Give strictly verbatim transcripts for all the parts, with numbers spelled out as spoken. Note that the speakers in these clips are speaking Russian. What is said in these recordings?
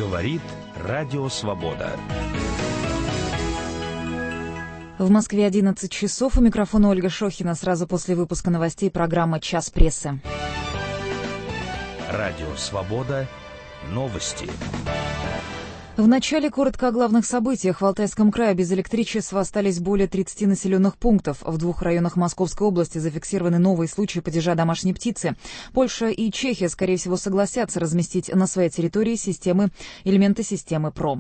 Говорит Радио Свобода. В Москве одиннадцать часов. У микрофона Ольга Шохина. Сразу после выпуска новостей программа «Час прессы». Радио Свобода. Новости. В начале коротко о главных событиях. В Алтайском крае без электричества остались более тридцати населенных пунктов. В двух районах Московской области зафиксированы новые случаи падежа домашней птицы. Польша и Чехия, скорее всего, согласятся разместить на своей территории системы, элементы системы ПРО.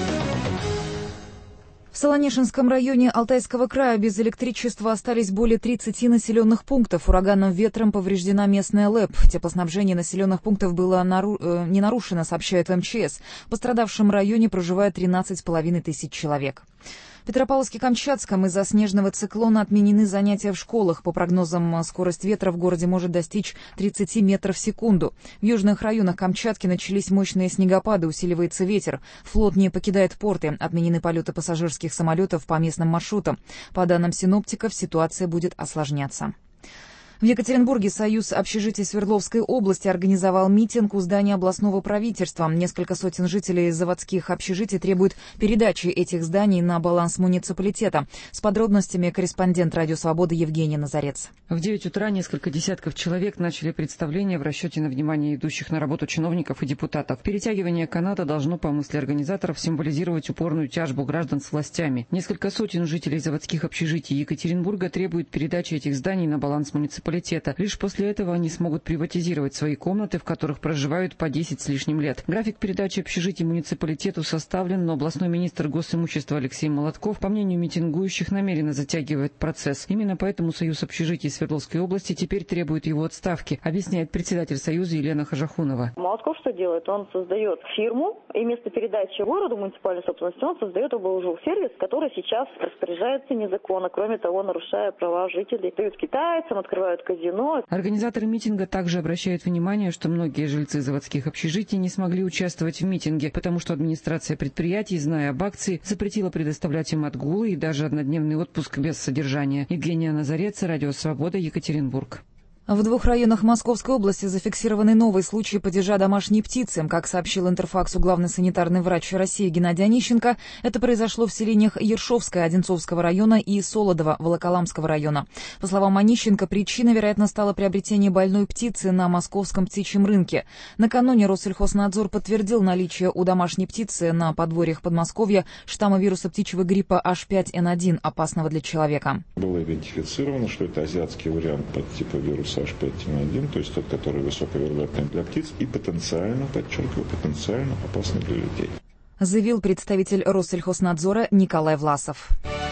В Солонешинском районе Алтайского края без электричества остались более тридцати населенных пунктов. Ураганным ветром повреждена местная ЛЭП. Теплоснабжение населенных пунктов было нару... э, не нарушено, сообщают в эм че эс. В пострадавшем районе проживает тринадцать с половиной тысяч человек. В Петропавловске-Камчатском из-за снежного циклона отменены занятия в школах. По прогнозам, скорость ветра в городе может достичь тридцати метров в секунду. В южных районах Камчатки начались мощные снегопады, усиливается ветер. Флот не покидает порты. Отменены полеты пассажирских самолетов по местным маршрутам. По данным синоптиков, ситуация будет осложняться. В Екатеринбурге Союз общежитий Свердловской области организовал митинг у здания областного правительства. Несколько сотен жителей заводских общежитий требуют передачи этих зданий на баланс муниципалитета. С подробностями корреспондент Радио Свободы Евгений Назарец. В девять утра несколько десятков человек начали представление в расчете на внимание идущих на работу чиновников и депутатов. Перетягивание каната должно, по мысли организаторов, символизировать упорную тяжбу граждан с властями. Несколько сотен жителей заводских общежитий Екатеринбурга требуют передачи этих зданий на баланс муниципалитета. Лишь после этого они смогут приватизировать свои комнаты, в которых проживают по десять с лишним лет. График передачи общежитий муниципалитету составлен, но областной министр госимущества Алексей Молотков, по мнению митингующих, намеренно затягивает процесс. Именно поэтому Союз общежитий Свердловской области теперь требует его отставки, объясняет председатель Союза Елена Хожахунова. Молотков что делает? Он создает фирму, и вместо передачи городу муниципальной собственности он создает ОБУЖУ-сервис, который сейчас распоряжается незаконно, кроме того, нарушая права жителей. Дают китайцам, открывают казино. Организаторы митинга также обращают внимание, что многие жильцы заводских общежитий не смогли участвовать в митинге, потому что администрация предприятий, зная об акции, запретила предоставлять им отгулы и даже однодневный отпуск без содержания. Евгения Назарец, Радио Свобода, Екатеринбург. В двух районах Московской области зафиксированы новые случаи падежа домашней птицы. Как сообщил Интерфаксу главный санитарный врач России Геннадий Онищенко, это произошло в селениях Ершовское Одинцовского района и Солодово Волоколамского района. По словам Онищенко, причиной, вероятно, стало приобретение больной птицы на московском птичьем рынке. Накануне Россельхознадзор подтвердил наличие у домашней птицы на подворьях Подмосковья штамма вируса птичьего гриппа эйч пять эн один, опасного для человека. Было идентифицировано, что это азиатский вариант подтипа вируса эйч пять эн один, то есть тот, который высоковирулентный для птиц и потенциально, подчеркиваю, потенциально опасный для людей. Заявил представитель Россельхознадзора Николай Власов.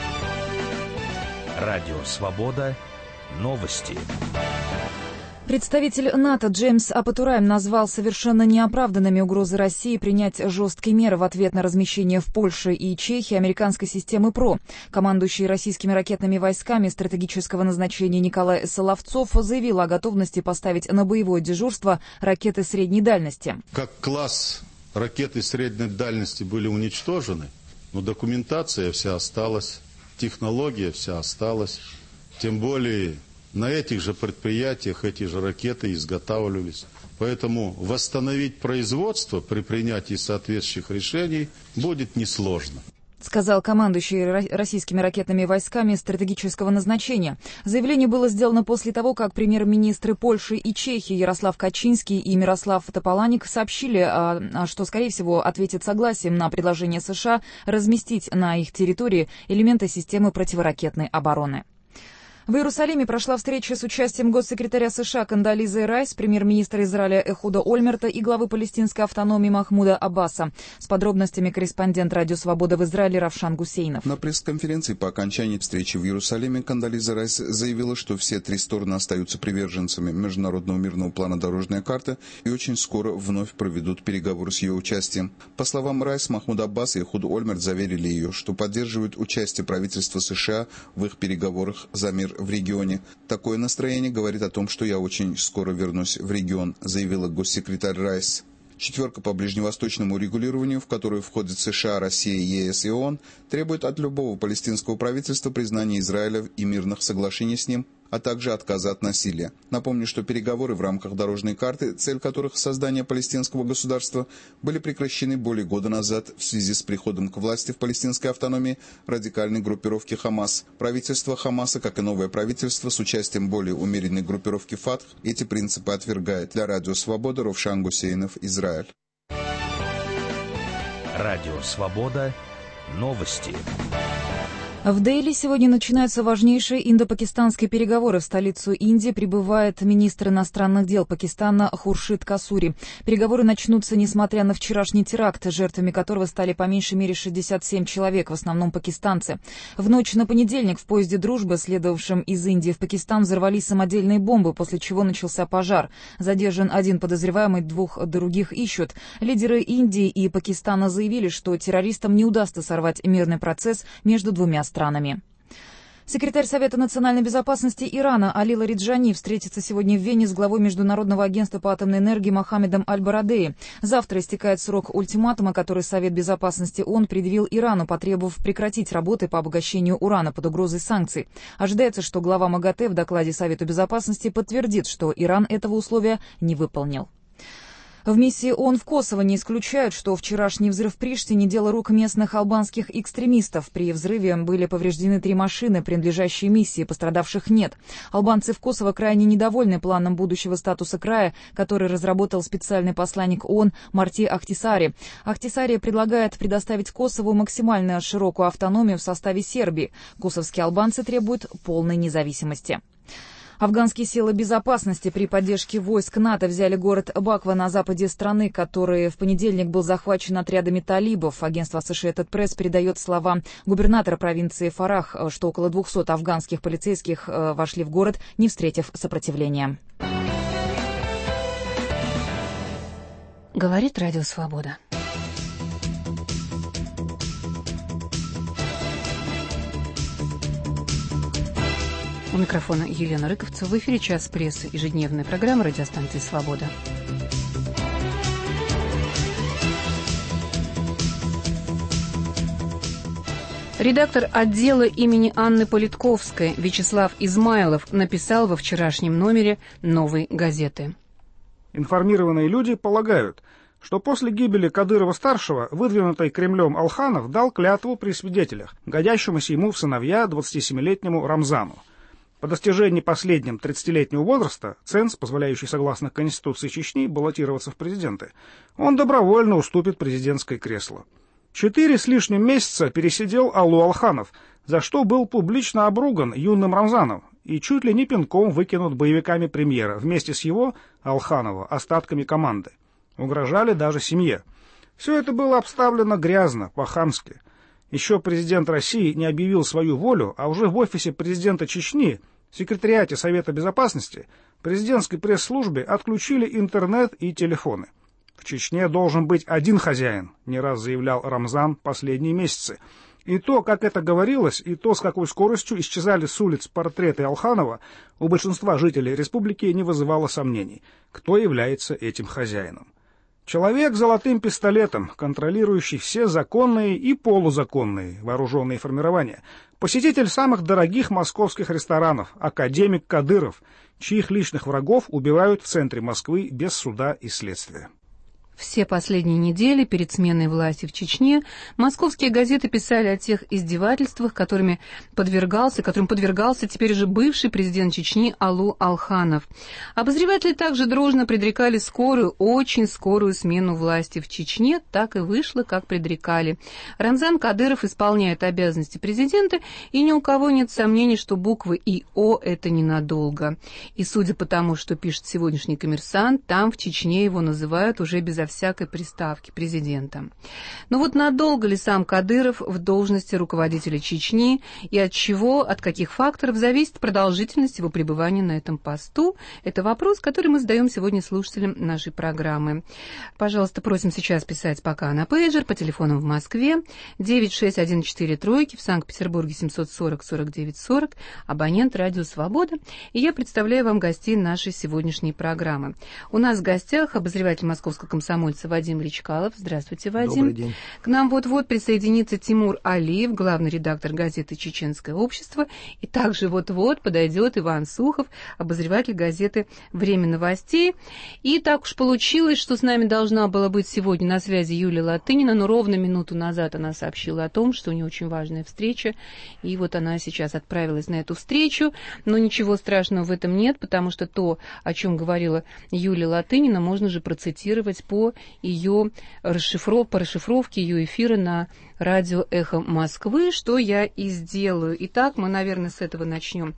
Радио Свобода. Новости. Представитель НАТО Джеймс Апатурайм назвал совершенно неоправданными угрозы России принять жесткие меры в ответ на размещение в Польше и Чехии американской системы ПРО. Командующий российскими ракетными войсками стратегического назначения Николай Соловцов заявил о готовности поставить на боевое дежурство ракеты средней дальности. Как класс ракеты средней дальности были уничтожены, но документация вся осталась, технология вся осталась, тем более... На этих же предприятиях эти же ракеты изготавливались. Поэтому восстановить производство при принятии соответствующих решений будет несложно. Сказал командующий российскими ракетными войсками стратегического назначения. Заявление было сделано после того, как премьер-министры Польши и Чехии Ярослав Качинский и Мирослав Тополаник сообщили, что, скорее всего, ответят согласием на предложение США разместить на их территории элементы системы противоракетной обороны. В Иерусалиме прошла встреча с участием госсекретаря США Кондолизы Райс, премьер-министра Израиля Эхуда Ольмерта и главы палестинской автономии Махмуда Аббаса. С подробностями корреспондент Радио Свобода в Израиле Равшан Гусейнов. На пресс-конференции по окончании встречи в Иерусалиме Кондолиза Райс заявила, что все три стороны остаются приверженцами международного мирного плана «Дорожная карта» и очень скоро вновь проведут переговоры с ее участием. По словам Райс, Махмуд Аббас и Эхуд Ольмерт заверили ее, что поддерживают участие правительства США в их переговорах за мир в регионе. Такое настроение говорит о том, что я очень скоро вернусь в регион, заявила госсекретарь Райс. Четверка по ближневосточному регулированию, в которую входят США, Россия, ЕС и ООН, требует от любого палестинского правительства признания Израиля и мирных соглашений с ним, а также отказа от насилия. Напомню, что переговоры в рамках дорожной карты, цель которых создание палестинского государства, были прекращены более года назад в связи с приходом к власти в палестинской автономии радикальной группировки Хамас. Правительство Хамаса, как и новое правительство с участием более умеренной группировки Фатх, эти принципы отвергает. Для Радио Свобода Ровшан Гусейнов, Израиль. Радио Свобода. Новости. В Дели сегодня начинаются важнейшие индо-пакистанские переговоры. В столицу Индии прибывает министр иностранных дел Пакистана Хуршид Касури. Переговоры начнутся, несмотря на вчерашний теракт, жертвами которого стали по меньшей мере шестьдесят семь человек, в основном пакистанцы. В ночь на понедельник в поезде «Дружба», следовавшем из Индии в Пакистан, взорвались самодельные бомбы, после чего начался пожар. Задержан один подозреваемый, двух других ищут. Лидеры Индии и Пакистана заявили, что террористам не удастся сорвать мирный процесс между двумя странами. странами. Секретарь Совета национальной безопасности Ирана Али Лариджани встретится сегодня в Вене с главой Международного агентства по атомной энергии Мохаммедом Аль-Барадеи. Завтра истекает срок ультиматума, который Совет безопасности ООН предъявил Ирану, потребовав прекратить работы по обогащению урана под угрозой санкций. Ожидается, что глава МАГАТЭ в докладе Совету безопасности подтвердит, что Иран этого условия не выполнил. В миссии ООН в Косово не исключают, что вчерашний взрыв в Приштине – дело рук местных албанских экстремистов. При взрыве были повреждены три машины, принадлежащие миссии, пострадавших нет. Албанцы в Косово крайне недовольны планом будущего статуса края, который разработал специальный посланник ООН Марти Ахтисари. Ахтисари предлагает предоставить Косову максимально широкую автономию в составе Сербии. Косовские албанцы требуют полной независимости. Афганские силы безопасности при поддержке войск НАТО взяли город Баква на западе страны, который в понедельник был захвачен отрядами талибов. Агентство Associated Press передает слова губернатора провинции Фарах, что около двухсот афганских полицейских вошли в город, не встретив сопротивления. Говорит Радио Свобода. У микрофона Елена Рыковцева. В эфире «Час прессы», ежедневная программа радиостанции «Свобода». Редактор отдела имени Анны Политковской Вячеслав Измайлов написал во вчерашнем номере «Новой газеты». Информированные люди полагают, что после гибели Кадырова-старшего выдвинутый Кремлем Алханов дал клятву при свидетелях, годящемуся ему в сыновья двадцатисемилетнему Рамзану. По достижении последним тридцатилетнего возраста, ценз, позволяющий согласно Конституции Чечни баллотироваться в президенты, он добровольно уступит президентское кресло. Четыре с лишним месяца пересидел Алу Алханов, за что был публично обруган юным Рамзаном и чуть ли не пинком выкинут боевиками премьера вместе с его, Алханова, остатками команды. Угрожали даже семье. Все это было обставлено грязно, по-хамски. Еще президент России не объявил свою волю, а уже в офисе президента Чечни, секретариате Совета Безопасности, президентской пресс-службе отключили интернет и телефоны. В Чечне должен быть один хозяин, не раз заявлял Рамзан последние месяцы. И то, как это говорилось, и то, с какой скоростью исчезали с улиц портреты Алханова, у большинства жителей республики не вызывало сомнений, кто является этим хозяином. Человек с золотым пистолетом, контролирующий все законные и полузаконные вооруженные формирования, посетитель самых дорогих московских ресторанов, академик Кадыров, чьих личных врагов убивают в центре Москвы без суда и следствия. Все последние недели перед сменой власти в Чечне московские газеты писали о тех издевательствах, которыми подвергался, которым подвергался теперь же бывший президент Чечни Алу Алханов. Обозреватели также дружно предрекали скорую, очень скорую смену власти в Чечне. Так и вышло, как предрекали. Рамзан Кадыров исполняет обязанности президента, и ни у кого нет сомнений, что буквы И О – это ненадолго. И судя по тому, что пишет сегодняшний «Коммерсант», там в Чечне его называют уже без всякой приставки президента. Но вот надолго ли сам Кадыров в должности руководителя Чечни, и от чего, от каких факторов зависит продолжительность его пребывания на этом посту? Это вопрос, который мы задаем сегодня слушателям нашей программы. Пожалуйста, просим сейчас писать пока на пейджер по телефонам в Москве девять шесть один четыре тройки, в Санкт-Петербурге семьсот сорок сорок девять сорок, абонент «Радио Свобода». И я представляю вам гостей нашей сегодняшней программы. У нас в гостях обозреватель Московского комсомольского комсомольца Вадим Личкалов. Здравствуйте, Вадим. Добрый день. К нам вот-вот присоединится Тимур Алиев, главный редактор газеты «Чеченское общество». И также вот-вот подойдет Иван Сухов, обозреватель газеты «Время новостей». И так уж получилось, что с нами должна была быть сегодня на связи Юлия Латынина, но ровно минуту назад она сообщила о том, что у нее очень важная встреча. И вот она сейчас отправилась на эту встречу. Но ничего страшного в этом нет, потому что то, о чем говорила Юлия Латынина, можно же процитировать по ее расшифров... по расшифровке ее эфира на радио «Эхо Москвы», что я и сделаю. Итак, мы, наверное, с этого начнем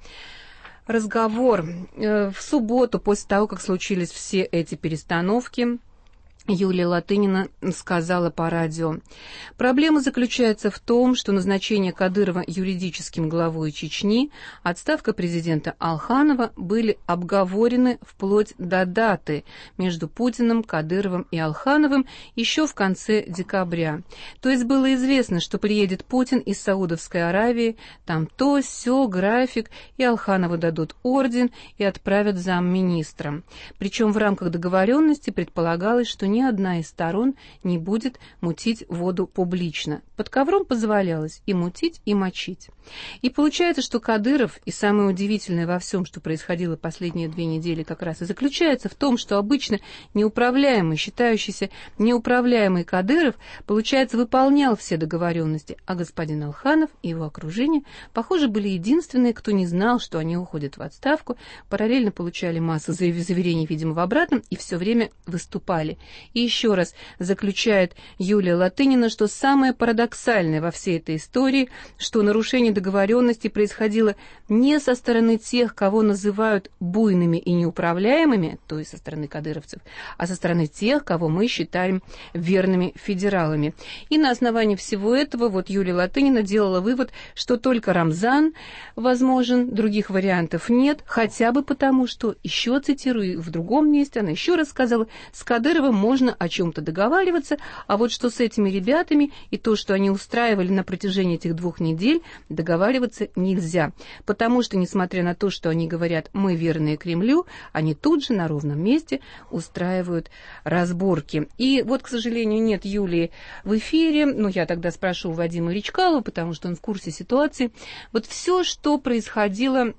разговор. В субботу, после того, как случились все эти перестановки, Юлия Латынина сказала по радио: «Проблема заключается в том, что назначение Кадырова юридическим главой Чечни, отставка президента Алханова были обговорены вплоть до даты между Путиным, Кадыровым и Алхановым еще в конце декабря. То есть было известно, что приедет Путин из Саудовской Аравии, там то, сё, график, и Алханову дадут орден и отправят замминистром. Причем в рамках договоренности предполагалось, что ни одна из сторон не будет мутить воду публично. Под ковром позволялось и мутить, и мочить. И получается, что Кадыров, и самое удивительное во всем, что происходило последние две недели, как раз и заключается в том, что обычно неуправляемый, считающийся неуправляемый Кадыров, получается, выполнял все договоренности, а господин Алханов и его окружение, похоже, были единственные, кто не знал, что они уходят в отставку, параллельно получали массу заверений, видимо, в обратном, и все время выступали. И еще раз заключает Юлия Латынина, что самое парадоксальное во всей этой истории, что нарушение договоренности происходило не со стороны тех, кого называют буйными и неуправляемыми, то есть со стороны кадыровцев, а со стороны тех, кого мы считаем верными федералами. И на основании всего этого вот Юлия Латынина делала вывод, что только Рамзан возможен, других вариантов нет, хотя бы потому, что, еще цитирую, в другом месте она еще раз сказала, с Кадыровым можно о чем-то договариваться, а вот что с этими ребятами и то, что они устраивали на протяжении этих двух недель, договариваться нельзя. Потому что, несмотря на то, что они говорят «мы верные Кремлю», они тут же на ровном месте устраивают разборки. И вот, к сожалению, нет Юлии в эфире, но я тогда спрошу Вадима Ричкалова, потому что он в курсе ситуации. Вот все, что происходило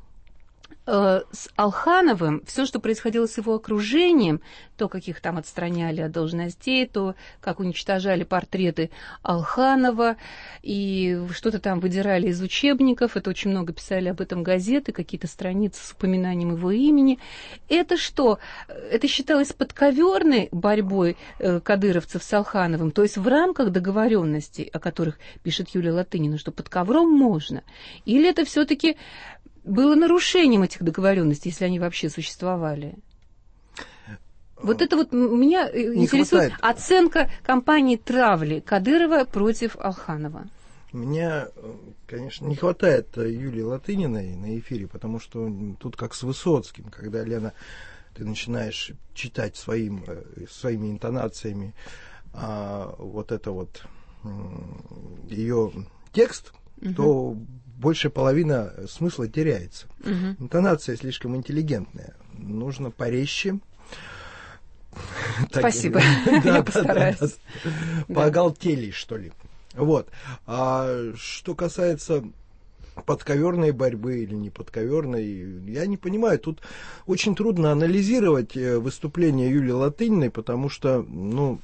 с Алхановым, все, что происходило с его окружением, то, как их там отстраняли от должностей, то, как уничтожали портреты Алханова, и что-то там выдирали из учебников, это очень много писали об этом газеты, какие-то страницы с упоминанием его имени. Это что? Это считалось подковерной борьбой кадыровцев с Алхановым, то есть в рамках договоренностей, о которых пишет Юлия Латынина, что под ковром можно? Или это все-таки было нарушением этих договоренностей, если они вообще существовали? Вот это вот меня не интересует хватает. Оценка кампании травли Кадырова против Алханова. Меня, конечно, не хватает Юлии Латыниной на эфире, потому что тут как с Высоцким, когда, Лена, ты начинаешь читать своим, своими интонациями а, вот это вот ее текст, угу. то больше половина смысла теряется. Угу. Интонация слишком интеллигентная. Нужно порезче. Спасибо. Я постараюсь. Пооголтелей, что ли. Вот. А что касается подковерной борьбы или не подковерной, я не понимаю. Тут очень трудно анализировать выступление Юлии Латыниной, потому что, ну,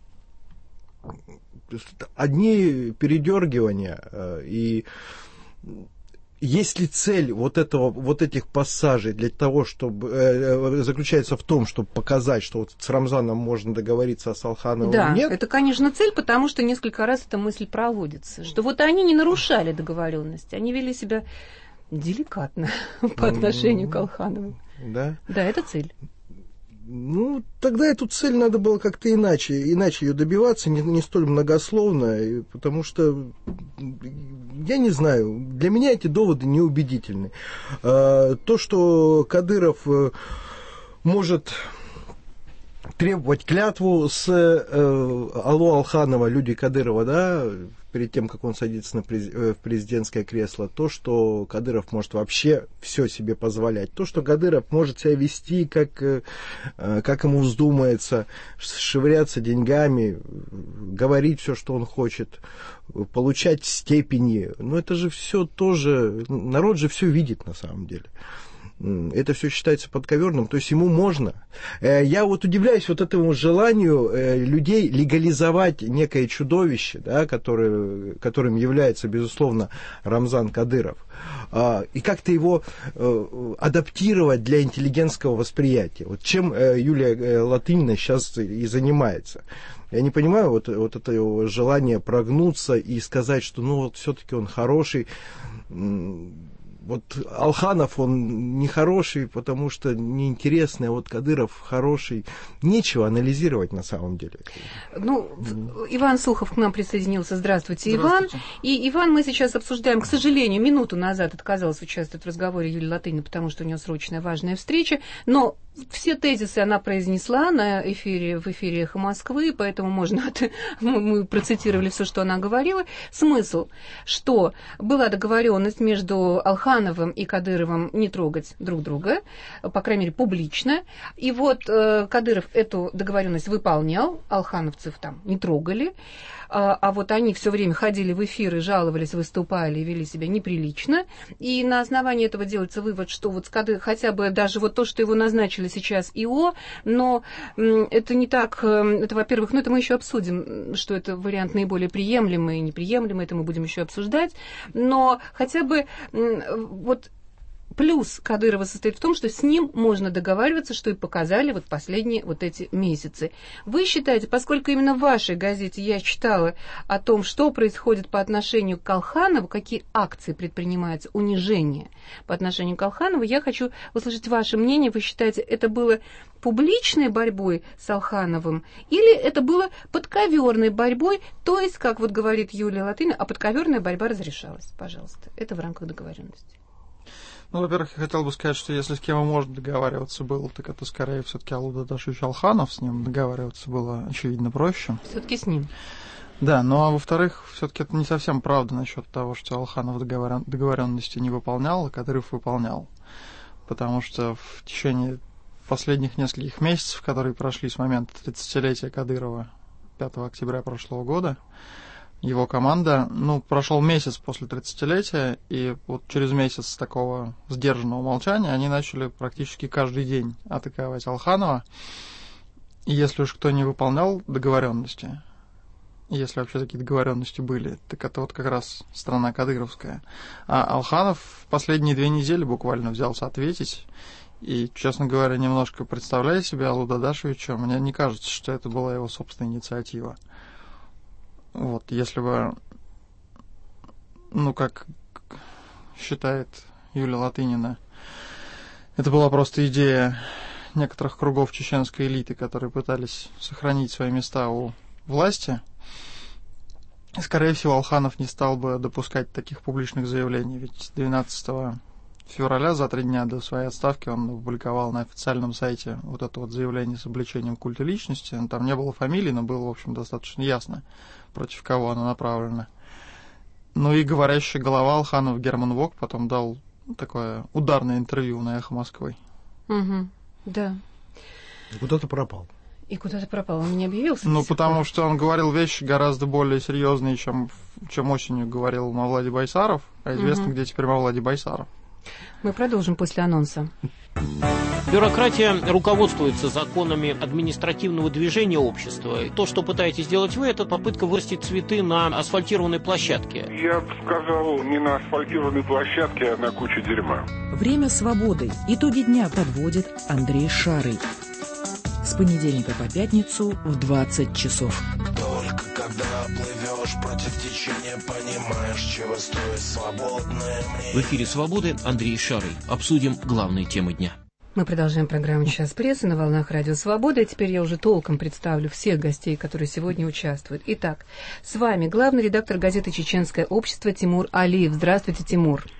одни передергивания и есть ли цель вот этого, вот этих пассажей для того, чтобы э, заключается в том, чтобы показать, что вот с Рамзаном можно договориться, а с Алхановым да, нет? Это, конечно, цель, потому что несколько раз эта мысль проводится, что вот они не нарушали договоренности, они вели себя деликатно по отношению к Алханову. Да? Да, это цель. Ну, тогда эту цель надо было как-то иначе, иначе ее добиваться, не, не столь многословно, потому что, я не знаю, для меня эти доводы неубедительны. То, что Кадыров может требовать клятву с Аллу Алханова, люди Кадырова, да, перед тем, как он садится на през... в президентское кресло, то, что Кадыров может вообще все себе позволять, то, что Кадыров может себя вести, как, как ему вздумается, швыряться деньгами, говорить все, что он хочет, получать степени. Но это же все тоже, народ же все видит на самом деле. Это все считается подковерным, то есть ему можно. Я вот удивляюсь вот этому желанию людей легализовать некое чудовище, да, которое, которым является, безусловно, Рамзан Кадыров, и как-то его адаптировать для интеллигентского восприятия. Вот чем Юлия Латынина сейчас и занимается. Я не понимаю вот, вот это желание прогнуться и сказать, что ну вот все-таки он хороший. Вот Алханов, он нехороший, потому что неинтересный, а вот Кадыров хороший. Нечего анализировать на самом деле. Ну, Иван Сухов к нам присоединился. Здравствуйте, Здравствуйте. Иван. И, Иван, мы сейчас обсуждаем, к сожалению, минуту назад отказалась участвовать в разговоре Юлии Латынина, потому что у нее срочная важная встреча, но все тезисы она произнесла на эфире, в эфире «Эхо Москвы», поэтому можно, мы процитировали все, что она говорила. Смысл, что была договоренность между Алхановым и Кадыровым не трогать друг друга, по крайней мере, публично. И вот э, Кадыров эту договоренность выполнял, алхановцев там не трогали. А, а вот они все время ходили в эфиры, жаловались, выступали и вели себя неприлично. И на основании этого делается вывод, что вот Кадыров, хотя бы даже вот то, что его назначили сейчас ИО, но м, это не так, это, во-первых, ну это мы еще обсудим, что это вариант наиболее приемлемый и неприемлемый, это мы будем еще обсуждать, но хотя бы м, вот плюс Кадырова состоит в том, что с ним можно договариваться, что и показали вот последние вот эти месяцы. Вы считаете, поскольку именно в вашей газете я читала о том, что происходит по отношению к Алханову, какие акции предпринимаются, унижение по отношению к Алханову, я хочу услышать ваше мнение. Вы считаете, это было публичной борьбой с Алхановым или это было подковерной борьбой, то есть, как вот говорит Юлия Латынина, а подковерная борьба разрешалась? Пожалуйста, это в рамках договоренности. Ну, во-первых, я хотел бы сказать, что если с кем можно договариваться было, так это скорее все-таки Алу Дадашевич Алханов, с ним договариваться было, очевидно, проще. Все-таки с ним. Да, ну а во-вторых, все-таки это не совсем правда насчет того, что Алханов договор... договоренности не выполнял, а Кадыров выполнял. Потому что в течение последних нескольких месяцев, которые прошли с момента тридцатилетия Кадырова, пятого октября прошлого года, его команда, ну, прошел месяц после тридцатилетия, и вот через месяц такого сдержанного молчания они начали практически каждый день атаковать Алханова. И если уж кто не выполнял договоренности, если вообще такие договоренности были, так это вот как раз страна кадыровская. А Алханов в последние две недели буквально взялся ответить. И, честно говоря, немножко представляя себя Алу Дадашевича, мне не кажется, что это была его собственная инициатива. Вот, если бы, ну, как считает Юлия Латынина, это была просто идея некоторых кругов чеченской элиты, которые пытались сохранить свои места у власти, скорее всего, Алханов не стал бы допускать таких публичных заявлений, ведь двенадцатого февраля, за три дня до своей отставки, он опубликовал на официальном сайте вот это вот заявление с обличением культа личности. Там не было фамилии, но было, в общем, достаточно ясно, против кого оно направлено. Ну и говорящая голова Алханов Герман Вок потом дал такое ударное интервью на «Эхо Москвы». Угу, да. И куда-то пропал. И куда-то пропал, он не объявился? Ну, потому что он говорил вещи гораздо более серьезные, чем, чем осенью говорил Мавлади Байсаров, а известно, угу. где теперь Мавлади Байсаров. Мы продолжим после анонса. Бюрократия руководствуется законами административного движения общества. То, что пытаетесь сделать вы, это попытка вырастить цветы на асфальтированной площадке. Я бы сказал, не на асфальтированной площадке, а на куче дерьма. Время свободы. Итоги дня подводит Андрей Шарый. С понедельника по пятницу в двадцать часов. Только когда плывешь против течения, понимаешь, чего стоит свободное мнение. В эфире «Свободы» Андрей Шарый. Обсудим главные темы дня. Мы продолжаем программу «Час прессы» на волнах Радио Свобода. И теперь я уже толком представлю всех гостей, которые сегодня участвуют. Итак, с вами главный редактор газеты «Чеченское общество» Тимур Алиев. Здравствуйте, Тимур.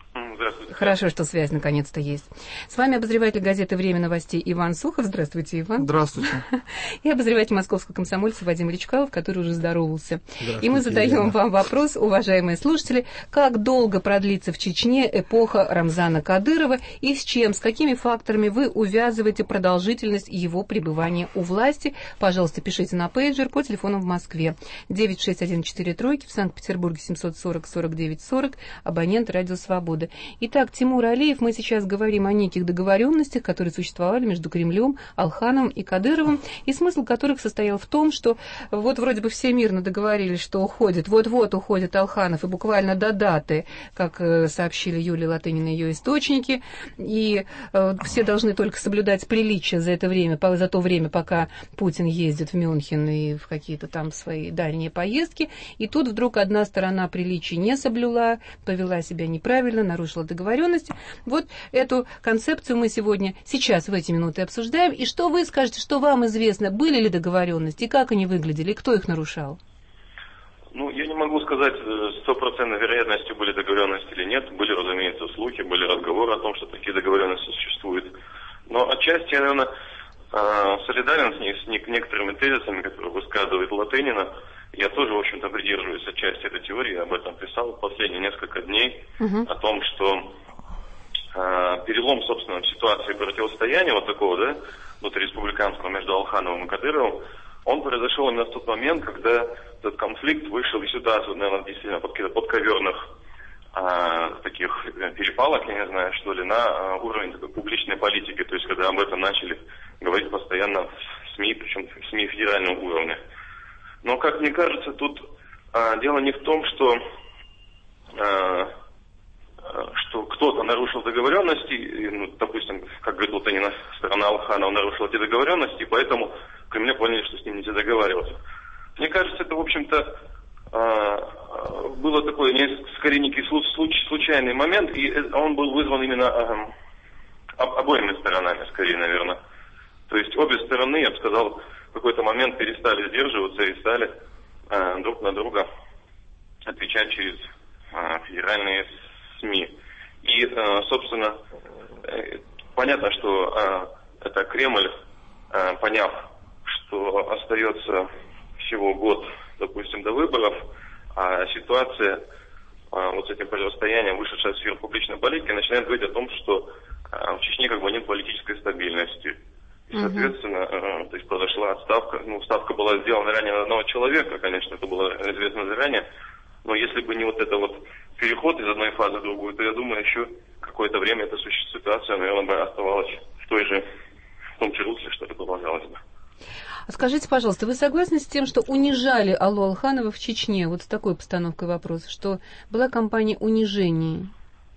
Здравствуйте. Хорошо, что связь наконец-то есть. С вами обозреватель газеты «Время новостей» Иван Сухов. Здравствуйте, Иван. Здравствуйте. И обозреватель московского комсомольца Вадим Речкалов, который уже здоровался. И мы задаем Елена. вам вопрос, уважаемые слушатели, как долго продлится в Чечне эпоха Рамзана Кадырова и с чем, с какими факторами вы увязываете продолжительность его пребывания у власти? Пожалуйста, пишите на пейджер по телефону в Москве девять шесть один четыре тройки, в Санкт-Петербурге семьсот сорок сорок девять сорок, абонент Радио Свобода. Итак, Тимур Алиев, мы сейчас говорим о неких договоренностях, которые существовали между Кремлем, Алхановым и Кадыровым, и смысл которых состоял в том, что вот вроде бы все мирно договорились, что уходит, вот-вот уходит Алханов, и буквально до даты, как сообщили Юлия Латынина и ее источники, и э, все должны только соблюдать приличия за это время, за то время, пока Путин ездит в Мюнхен и в какие-то там свои дальние поездки, и тут вдруг одна сторона приличий не соблюла, повела себя неправильно, нарушила договоренности. Вот эту концепцию мы сегодня, сейчас, в эти минуты обсуждаем. И что вы скажете, что вам известно, были ли договоренности, как они выглядели, и кто их нарушал? Ну, я не могу сказать с стопроцентной вероятностью, были договоренности или нет. Были, разумеется, слухи, были разговоры о том, что такие договоренности существуют. Но отчасти я, наверное, солидарен с, ней, с некоторыми тезисами, которые высказывает Латынина. Я тоже, в общем-то, придерживаюсь отчасти этой теории, об этом писал в последние несколько дней, uh-huh. о том, что э, перелом, собственно, в ситуации противостояния вот такого, да, внутриреспубликанского между Алхановым и Кадыровым, он произошел именно в тот момент, когда этот конфликт вышел и ситуацию, наверное, действительно под каких-то подковерных э, таких перепалок, я не знаю, что ли, на э, уровень такой публичной политики, то есть когда об этом начали говорить постоянно в СМИ, причем в СМИ федерального уровня. Но, как мне кажется, тут а, дело не в том, что, а, что кто-то нарушил договоренности, и, ну, допустим, как говорит Латынина, сторона Алханова нарушила эти договоренности, и поэтому в Кремле поняли, что с ним нельзя договариваться. Мне кажется, это, в общем-то, а, было такой, скорее, некий случай, случайный момент, и он был вызван именно а, обоими сторонами, скорее, наверное. То есть обе стороны, я бы сказал, в какой-то момент перестали сдерживаться и стали э, друг на друга отвечать через э, федеральные СМИ. И, э, собственно, э, понятно, что э, это Кремль, э, поняв, что остается всего год, допустим, до выборов, а ситуация э, вот с этим противостоянием, вышедшая в сферу публичной политики, начинает говорить о том, что э, в Чечне как бы нет политической стабильности. И, соответственно, uh-huh. э, то есть произошла отставка. Ну, ставка была сделана ранее на одного человека, конечно, это было известно заранее. Но если бы не вот это вот переход из одной фазы в другую, то я думаю, еще какое-то время эта ситуация, наверное, бы оставалась в той же, в том же русле, что это продолжалось бы. А скажите, пожалуйста, вы согласны с тем, что унижали Аллу Алханова в Чечне? Вот с такой постановкой вопроса, что была кампания унижения?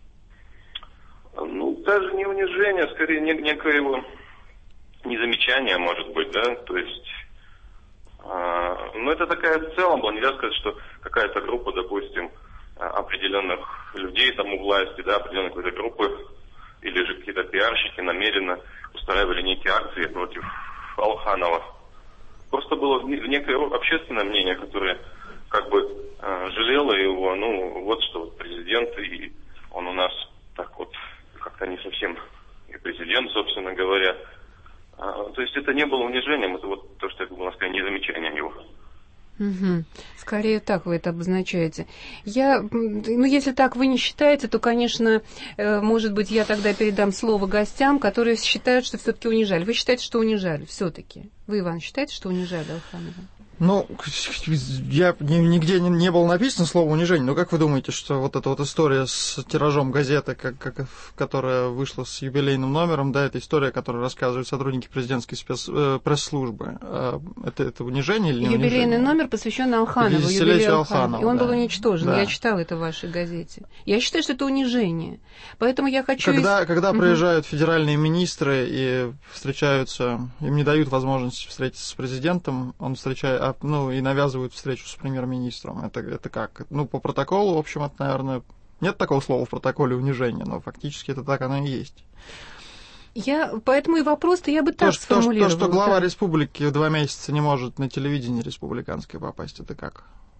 Ну, даже не унижение, а скорее некое его незамечание, может быть, да, то есть, э, ну, это такая в целом была, нельзя сказать, что какая-то группа, допустим, определенных людей там у власти, да, определенной какой-то группы, или же какие-то пиарщики намеренно устраивали некие акции против Алханова. Просто было некое общественное мнение, которое как бы э, жалело его, ну, вот что вот президент, и он у нас так вот как-то не совсем и президент, собственно говоря. А, то есть это не было унижением, это вот то, что я думал, скорее, незамечанием его. Угу. Скорее так вы это обозначаете. Я, ну, если так вы не считаете, то, конечно, э, может быть, я тогда передам слово гостям, которые считают, что все-таки унижали. Вы считаете, что унижали все-таки? Вы, Иван, считаете, что унижали Алханова? Ну, я нигде не, не было написано слово унижение, но как вы думаете, что вот эта вот история с тиражом газеты, как, как, которая вышла с юбилейным номером, да, это история, которую рассказывают сотрудники президентской спец, э, пресс-службы, э, это, это унижение или не юбилейный унижение? Юбилейный номер посвящен Алханову, юбилею Алханова, и он да. был уничтожен, да. Я читала это в вашей газете. Я считаю, что это унижение, поэтому я хочу... Когда, из... когда угу. приезжают федеральные министры и встречаются, им не дают возможности встретиться с президентом, он встречает... ну, и навязывают встречу с премьер-министром. Это, это как? Ну, по протоколу, в общем, это, наверное, нет такого слова в протоколе унижения, но фактически это так оно и есть. Я, поэтому и вопрос-то я бы так то, сформулировала. То, что глава да. республики два месяца не может на телевидении республиканское попасть, это как?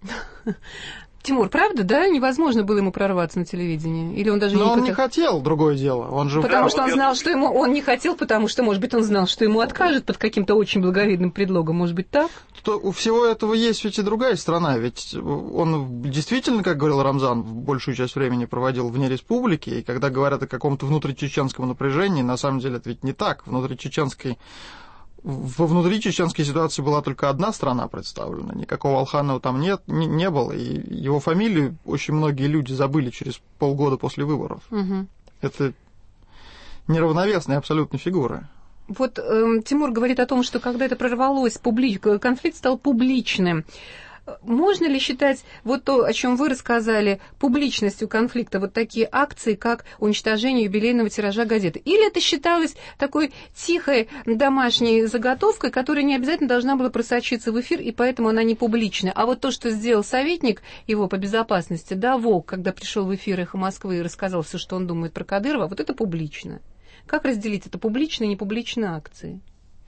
Тимур, правда, да? Невозможно было ему прорваться на телевидение? Или он даже Но не он хотел? не хотел, другое дело. Он же... Потому Да, что он вот знал, я... что ему... Он не хотел, потому что, может быть, он знал, что ему откажут под каким-то очень благовидным предлогом. Может быть, так? То у всего этого есть ведь и другая сторона. Ведь он действительно, как говорил Рамзан, большую часть времени проводил вне республики. И когда говорят о каком-то внутричеченском напряжении, на самом деле это ведь не так. Внутричеченской... Во внутричеченской ситуации была только одна страна представлена, никакого Алханова там нет, не, не было, и его фамилию очень многие люди забыли через полгода после выборов. Угу. Это неравновесная абсолютно фигура. Вот э, Тимур говорит о том, что когда это прорвалось, публи... конфликт стал публичным. Можно ли считать вот то, о чем вы рассказали, публичностью конфликта, вот такие акции, как уничтожение юбилейного тиража газеты? Или это считалось такой тихой домашней заготовкой, которая не обязательно должна была просочиться в эфир, и поэтому она не публичная? А вот то, что сделал советник его по безопасности, да, ВОК, когда пришел в эфир «Эхо Москвы» и рассказал все, что он думает про Кадырова, вот это публично. Как разделить это публичные и непубличные акции?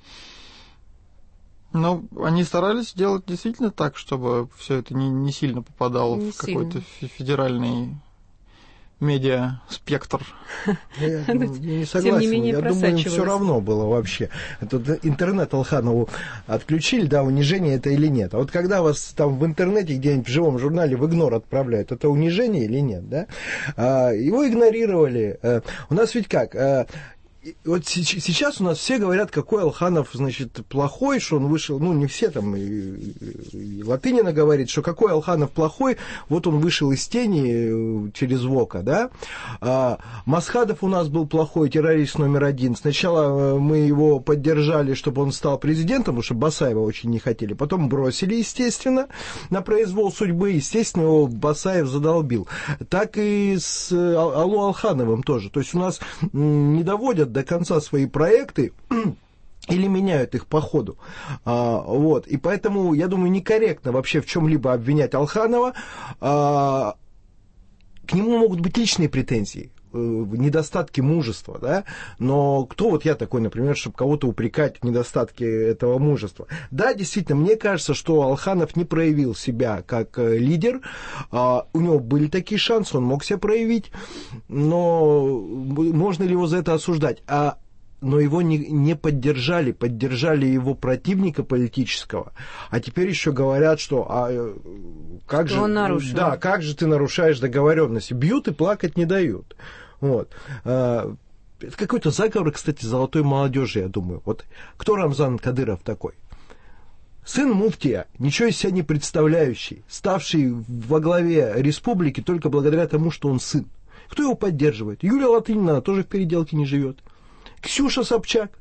Но они старались делать действительно так, чтобы все это не, не сильно попадало не в какой-то федеральный медиа-спектр. Я не согласен. Я думаю, им все равно было вообще. Тут интернет Алханову отключили, да, унижение это или нет. А вот когда вас там в интернете где-нибудь в живом журнале в игнор отправляют, это унижение или нет, да? Его игнорировали. У нас ведь как... Вот сейчас у нас все говорят, какой Алханов, значит, плохой, что он вышел, ну, не все там, и, и Латынина говорит, что какой Алханов плохой, вот он вышел из тени через ВОКа, да. А Масхадов у нас был плохой, террорист номер один. Сначала мы его поддержали, чтобы он стал президентом, потому что Басаева очень не хотели, потом бросили, естественно, на произвол судьбы, естественно, его Басаев задолбил. Так и с Аллу Алхановым тоже. То есть у нас не доводят до конца свои проекты или меняют их по ходу. А, вот. И поэтому, я думаю, некорректно вообще в чем-либо обвинять Алханова. А, к нему могут быть личные претензии, недостатки мужества, да, но кто вот я такой, например, чтобы кого-то упрекать в недостатке этого мужества? Да, действительно, мне кажется, что Алханов не проявил себя как лидер, а, у него были такие шансы, он мог себя проявить, но можно ли его за это осуждать? А но его не, не поддержали, поддержали его противника политического, а теперь еще говорят, что а, как что же, он нарушил. Да, как же ты нарушаешь договоренности, бьют и плакать не дают. Вот. Это какой-то заговор, кстати, золотой молодежи, я думаю. Вот кто Рамзан Кадыров такой? Сын муфтия, ничего из себя не представляющий, ставший во главе республики только благодаря тому, что он сын. Кто его поддерживает? Юлия Латынина тоже в переделке не живет. Ксюша Собчак.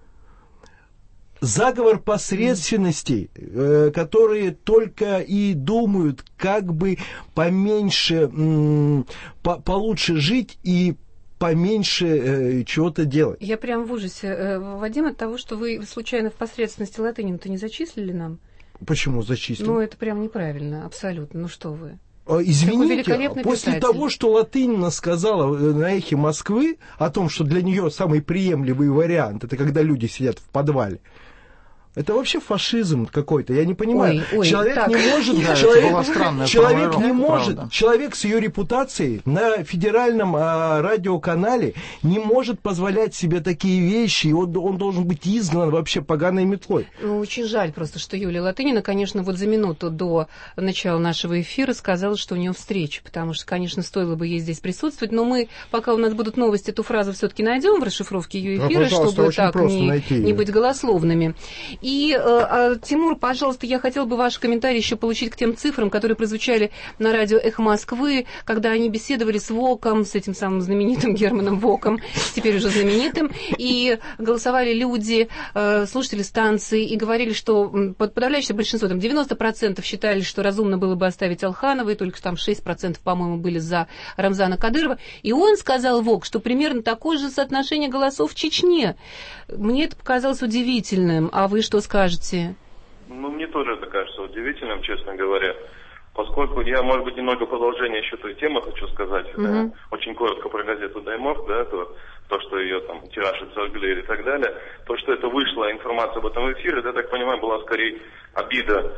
Заговор посредственностей, э, которые только и думают, как бы поменьше, м, по, получше жить и поменьше э, чего-то делать. Я прям в ужасе, э, Вадим, от того, что вы случайно в посредственности Латынину-то не зачислили нам? Почему зачислили? Ну, это прям неправильно, абсолютно. Ну, что вы? Извините, после писатель. того, что Латынина сказала на «Эхе Москвы» о том, что для нее самый приемлемый вариант, это когда люди сидят в подвале, это вообще фашизм какой-то, я не понимаю. Ой, ой, человек так. не может, да, человек, странная человек не может, правда. человек с ее репутацией на федеральном а, радиоканале не может позволять себе такие вещи, и он, он должен быть изгнан вообще поганой метлой. Ну, очень жаль просто, что Юлия Латынина, конечно, вот за минуту до начала нашего эфира сказала, что у нее встреча, потому что, конечно, стоило бы ей здесь присутствовать, но мы, пока у нас будут новости, эту фразу все-таки найдем в расшифровке ее эфира, ну, чтобы так не, не быть голословными. И, э, Тимур, пожалуйста, я хотела бы ваш комментарий еще получить к тем цифрам, которые прозвучали на радио «Эхо Москвы», когда они беседовали с ВОКом, с этим самым знаменитым Германом Воком, теперь уже знаменитым, и голосовали люди, э, слушатели станции, и говорили, что подавляющее большинство, там девяносто процентов считали, что разумно было бы оставить Алханова, и только там шесть процентов, по-моему, были за Рамзана Кадырова. И он сказал, ВОК, что примерно такое же соотношение голосов в Чечне. Мне это показалось удивительным. А вы что скажете? Ну, мне тоже это кажется удивительным, честно говоря. Поскольку я, может быть, немного продолжение еще той темы хочу сказать. Угу. Да, очень коротко про газету «Даймов», да, то, то, что ее там тираж отсоргли и так далее. То, что это вышла информация об этом в эфире, это, я так понимаю, была скорее обида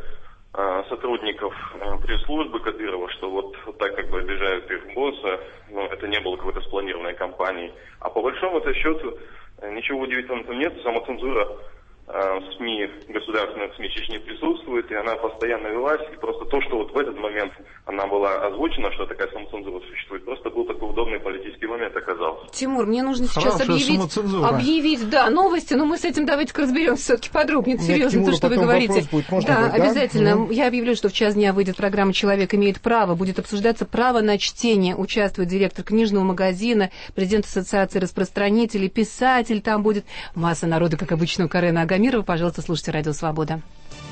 сотрудников пресс-службы Кадырова, что вот, вот так как бы обижают их босса, но это не было какой-то спланированной кампанией. А по большому-то счету ничего удивительного там нет, самоцензура в СМИ, государственных СМИ Чечни присутствует, и она постоянно велась, и просто то, что вот в этот момент она была озвучена, что такая самоцензура существует, просто был такой удобный политический момент оказался. Тимур, мне нужно сейчас Хорошая объявить, объявить, да, новости, но мы с этим давайте-ка разберемся все-таки подробнее. Это серьезно, Тимуру, то, что вы говорите. Будет, можно да, будет, обязательно. Да? Я объявлю, что в час дня выйдет программа «Человек имеет право», будет обсуждаться право на чтение. Участвует директор книжного магазина, президент Ассоциации распространителей, писатель, там будет масса народа, как обычно, у Карена Агамирова. Пожалуйста, слушайте «Радио Свобода».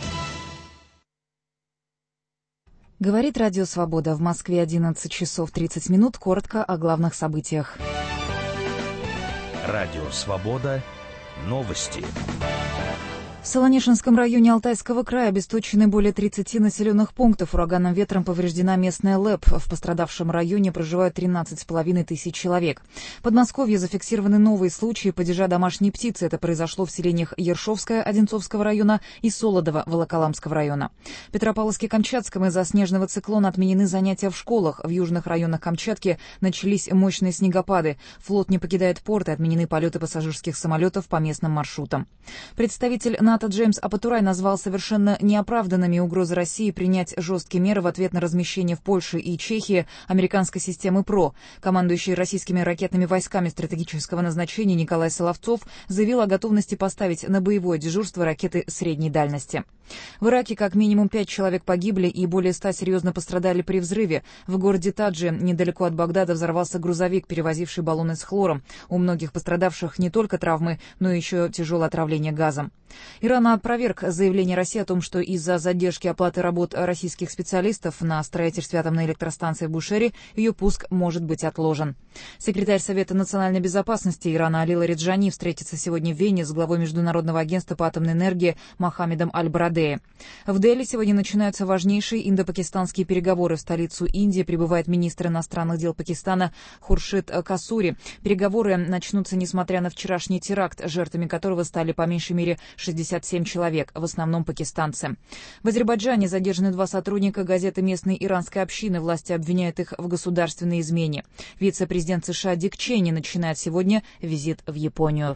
Говорит «Радио Свобода». В Москве одиннадцать часов тридцать минут. Коротко о главных событиях. «Радио Свобода». Новости. В Солонишинском районе Алтайского края обесточены более тридцати населенных пунктов. Ураганным ветром повреждена местная ЛЭП. В пострадавшем районе проживают тринадцать с половиной тысяч человек. В Подмосковье зафиксированы новые случаи падежа домашней птицы. Это произошло в селениях Ершовское Одинцовского района и Солодово Волоколамского района. В Петропавловске-Камчатском из-за снежного циклона отменены занятия в школах. В южных районах Камчатки начались мощные снегопады. Флот не покидает порт и отменены полеты пассажирских самолетов по местным маршрутам. Представитель НАТО Джеймс Апатурай назвал совершенно неоправданными угрозы России принять жесткие меры в ответ на размещение в Польше и Чехии американской системы ПРО. Командующий российскими ракетными войсками стратегического назначения Николай Соловцов заявил о готовности поставить на боевое дежурство ракеты средней дальности. В Ираке как минимум пять человек погибли и более ста серьезно пострадали при взрыве. В городе Таджи, недалеко от Багдада, взорвался грузовик, перевозивший баллоны с хлором. У многих пострадавших не только травмы, но и еще тяжелое отравление газом. Иран опроверг заявление России о том, что из-за задержки оплаты работ российских специалистов на строительстве атомной электростанции в Бушере ее пуск может быть отложен. Секретарь Совета национальной безопасности Ирана Али Лариджани встретится сегодня в Вене с главой Международного агентства по атомной энергии Мохаммедом Аль-Барадеи. В Дели сегодня начинаются важнейшие индо-пакистанские переговоры. В столицу Индии прибывает министр иностранных дел Пакистана Хуршид Касури. Переговоры начнутся, несмотря на вчерашний теракт, жертвами которого стали по меньшей мере шестьдесят семь человек, в основном пакистанцы. В Азербайджане задержаны два сотрудника газеты местной иранской общины. Власти обвиняют их в государственной измене. Вице-президент США Дик Чейни начинает сегодня визит в Японию.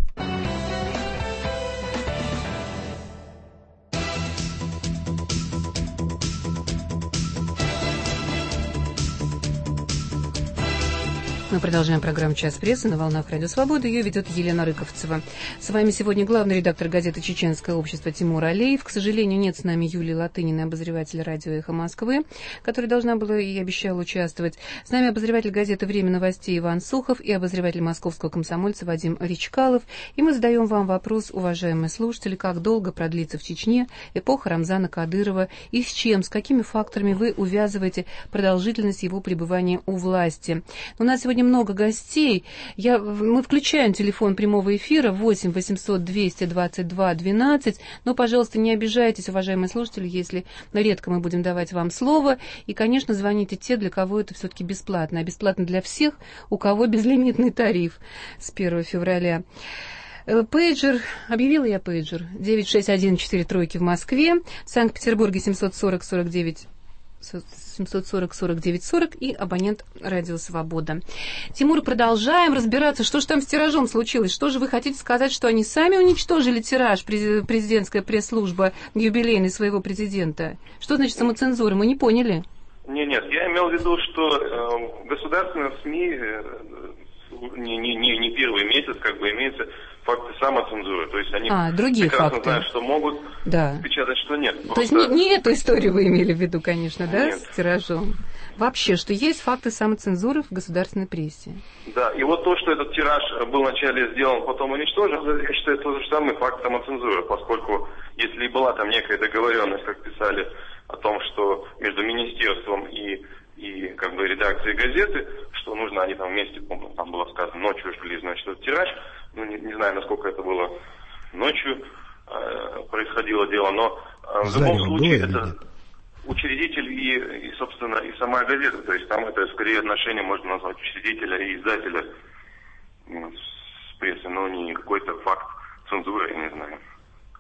Мы продолжаем программу «Час прессы» на волнах Радио Свобода. Ее ведет Елена Рыковцева. С вами сегодня главный редактор газеты «Чеченское общество» Тимур Алеев. К сожалению, нет с нами Юлии Латыниной, обозреватель радио «Эхо Москвы», которая должна была и обещала участвовать. С нами обозреватель газеты «Время новостей» Иван Сухов и обозреватель московского комсомольца Вадим Речкалов. И мы задаем вам вопрос, уважаемые слушатели, как долго продлится в Чечне эпоха Рамзана Кадырова и с чем, с какими факторами вы увязываете продолжительность его пребывания у власти. У нас сегодня много гостей. Я, мы включаем телефон прямого эфира восемь восемьсот двести двадцать два двенадцать. Но, пожалуйста, не обижайтесь, уважаемые слушатели, если редко мы будем давать вам слово. И, конечно, звоните те, для кого это все-таки бесплатно. А бесплатно для всех, у кого безлимитный тариф с первого февраля. Пейджер, объявила я пейджер, девять шесть один четыре тройки в Москве, в Санкт-Петербурге семьсот сорок сорок девять семьсот сорок сорок девять сорок и абонент «Радио Свобода». Тимур, продолжаем разбираться, что же там с тиражом случилось. Что же вы хотите сказать, что они сами уничтожили тираж, президентская пресс-служба юбилейной своего президента? Что значит самоцензура? Мы не поняли. Нет, нет, я имел в виду, что э, государственные СМИ э, не, не, не, не первый месяц как бы имеются факты самоцензуры. То есть они а, другие прекрасно факты. знают, что могут да. печатать, что нет. Просто... То есть не, не эту историю вы имели в виду, конечно, да, нет. с тиражом? Вообще, что есть факты самоцензуры в государственной прессе. Да, и вот то, что этот тираж был вначале сделан, потом уничтожен, я считаю, это тот же самый факт самоцензуры, поскольку если и была там некая договоренность, как писали, о том, что между министерством и, и как бы редакцией газеты, что нужно, они там вместе, помню, там было сказано, ночью шли, значит, этот тираж, ну, не, не знаю, насколько это было ночью э, происходило дело, но э, в любом случае это учредитель и, и, собственно, и сама газета, то есть там это скорее отношение можно назвать учредителя и издателя ну, с прессой, но не какой-то факт цензуры, я не знаю.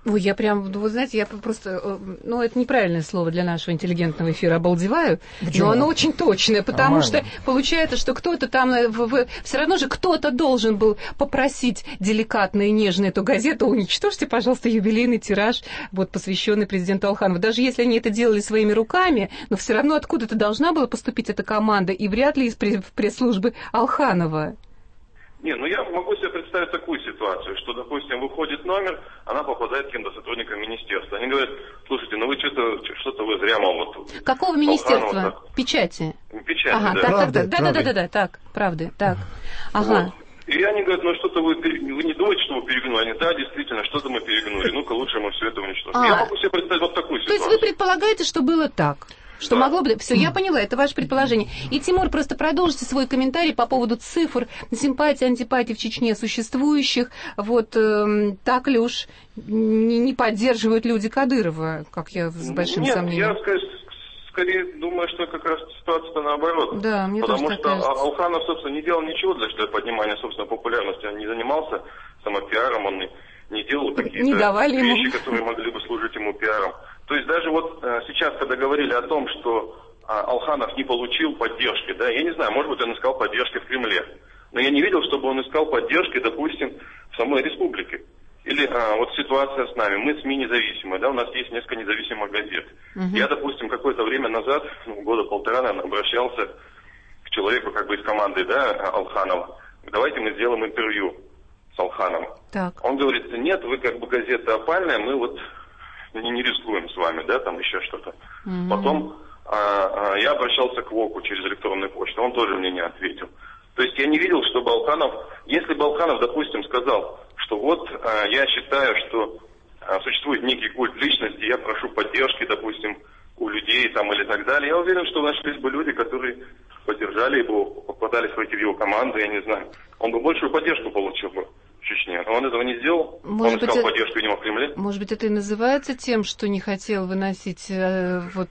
Ой, я прям, вы знаете, я просто, ну, это неправильное слово для нашего интеллигентного эфира, обалдеваю, Почему? но оно очень точное, потому Нормально. что получается, что кто-то там, в, в, все равно же кто-то должен был попросить деликатно и нежно эту газету: уничтожьте, пожалуйста, юбилейный тираж, вот, посвященный президенту Алханову. Даже если они это делали своими руками, но все равно откуда-то должна была поступить эта команда, и вряд ли из пресс-службы Алханова. Не, ну я могу себе представить такую ситуацию, что, допустим, выходит номер, она попадает к каким-то сотрудникам министерства. Они говорят: слушайте, ну вы что-то, что-то вы зря, мол, вот... Какого министерства? Так... Печати? Печати, ага, да. Так, правды, так, так, да, да, да, да, так, правды, так. Ага. Вот. И они говорят: ну что-то вы, вы не думаете, что вы перегнули? Они: да, действительно, что-то мы перегнули. Ну-ка лучше мы все это уничтожим. А. Я могу себе представить вот такую ситуацию. То есть вы предполагаете, что было так? Что да. могло бы... Все, я поняла, это ваше предположение. И, Тимур, просто продолжите свой комментарий по поводу цифр, симпатий, антипатий в Чечне существующих. Вот э, так ли уж не, не поддерживают люди Кадырова, как я с большим Нет, сомнением? Я скорее, скорее думаю, что как раз ситуация-то наоборот. Да, мне Потому тоже что так кажется. Алханов, собственно, не делал ничего для что поднимания собственной популярности. Он не занимался самопиаром, он не, не делал какие-то вещи, ему. которые могли бы служить ему пиаром. То есть даже вот э, сейчас, когда говорили о том, что э, Алханов не получил поддержки, да, я не знаю, может быть, он искал поддержки в Кремле, но я не видел, чтобы он искал поддержки, допустим, в самой республике. Или э, вот ситуация с нами, мы СМИ независимые, да, у нас есть несколько независимых газет. Uh-huh. Я, допустим, какое-то время назад, ну, года полтора, наверное, обращался к человеку как бы из команды, да, Алханова: давайте мы сделаем интервью с Алхановым. Так. Он говорит: нет, вы как бы газета опальная, мы вот... Не, не рискуем с вами, да, там еще что-то. Mm-hmm. Потом а, а, я обращался к ВОКу через электронную почту, он тоже мне не ответил. То есть я не видел, чтобы Алханов, если бы Алханов, допустим, сказал, что вот а, я считаю, что а, существует некий культ личности, я прошу поддержки, допустим, у людей там или так далее, я уверен, что нашлись бы люди, которые поддержали его, попадались в эти его команды, я не знаю. Он бы большую поддержку получил бы в Чечне. Но он этого не сделал. Может он искал быть, поддержку у него в Кремле. Может быть, это и называется тем, что не хотел выносить э, вот,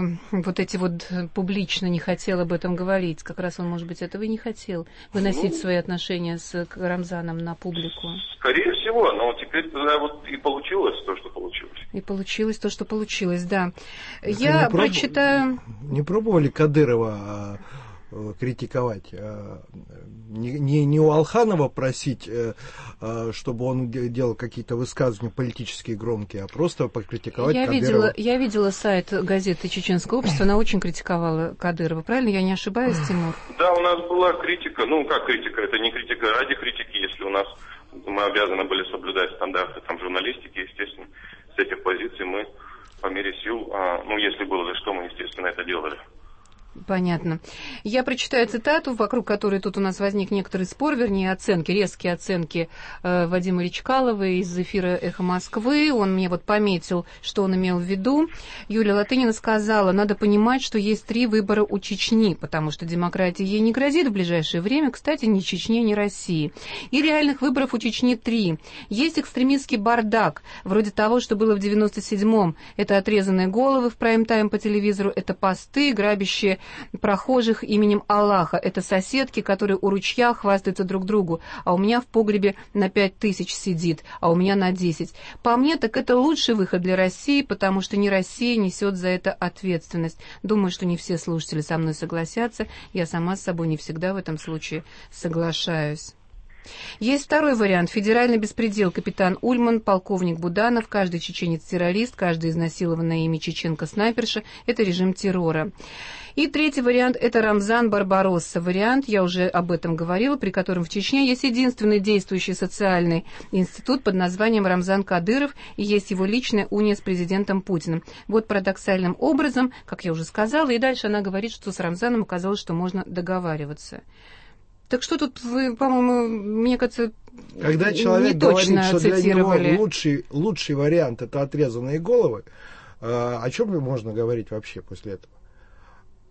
вот эти вот публично, не хотел об этом говорить. Как раз он, может быть, этого и не хотел. Выносить ну, свои отношения с Рамзаном на публику. Скорее всего, но теперь тогда вот и получилось то, что получилось. И получилось то, что получилось, да. Это Я не прочитаю... Проб... Не пробовали Кадырова критиковать, не, не, не у Алханова просить, чтобы он делал какие-то высказывания политические громкие, а просто покритиковать я Кадырова. Видела, я видела сайт газеты «Чеченское общество», она очень критиковала Кадырова, правильно? Я не ошибаюсь, Тимур? Да, у нас была критика, ну как критика, это не критика ради критики, если у нас мы обязаны были соблюдать стандарты там, журналистики, естественно, с этих позиций мы по мере сил, ну если было за что, мы, естественно, это делали. Понятно. Я прочитаю цитату, вокруг которой тут у нас возник некоторый спор, вернее, оценки, резкие оценки э, Вадима Речкалова из эфира «Эхо Москвы». Он мне вот пометил, что он имел в виду. Юлия Латынина сказала: надо понимать, что есть три выбора у Чечни, потому что демократия ей не грозит в ближайшее время, кстати, ни Чечне, ни России. И реальных выборов у Чечни три. Есть экстремистский бардак, вроде того, что было в девяносто седьмом. Это отрезанные головы в прайм-тайм по телевизору, это посты, грабящие прохожих именем Аллаха. Это соседки, которые у ручья хвастаются друг другу. А у меня в погребе на пять тысяч сидит, а у меня на десять. По мне, так это лучший выход для России, потому что не Россия несет за это ответственность. Думаю, что не все слушатели со мной согласятся. Я сама с собой не всегда в этом случае соглашаюсь. Есть второй вариант. Федеральный беспредел. Капитан Ульман, полковник Буданов, каждый чеченец-террорист, каждая изнасилованная ими чеченка-снайперша – это режим террора. И третий вариант – это Рамзан Барбаросса. Вариант, я уже об этом говорила, при котором в Чечне есть единственный действующий социальный институт под названием Рамзан Кадыров, и есть его личная уния с президентом Путиным. Вот парадоксальным образом, как я уже сказала, и дальше она говорит, что с Рамзаном оказалось, что можно договариваться. Так что тут вы, по-моему, мне кажется, когда человек говорит, что для него лучший, лучший вариант – это отрезанные головы, о чем можно говорить вообще после этого?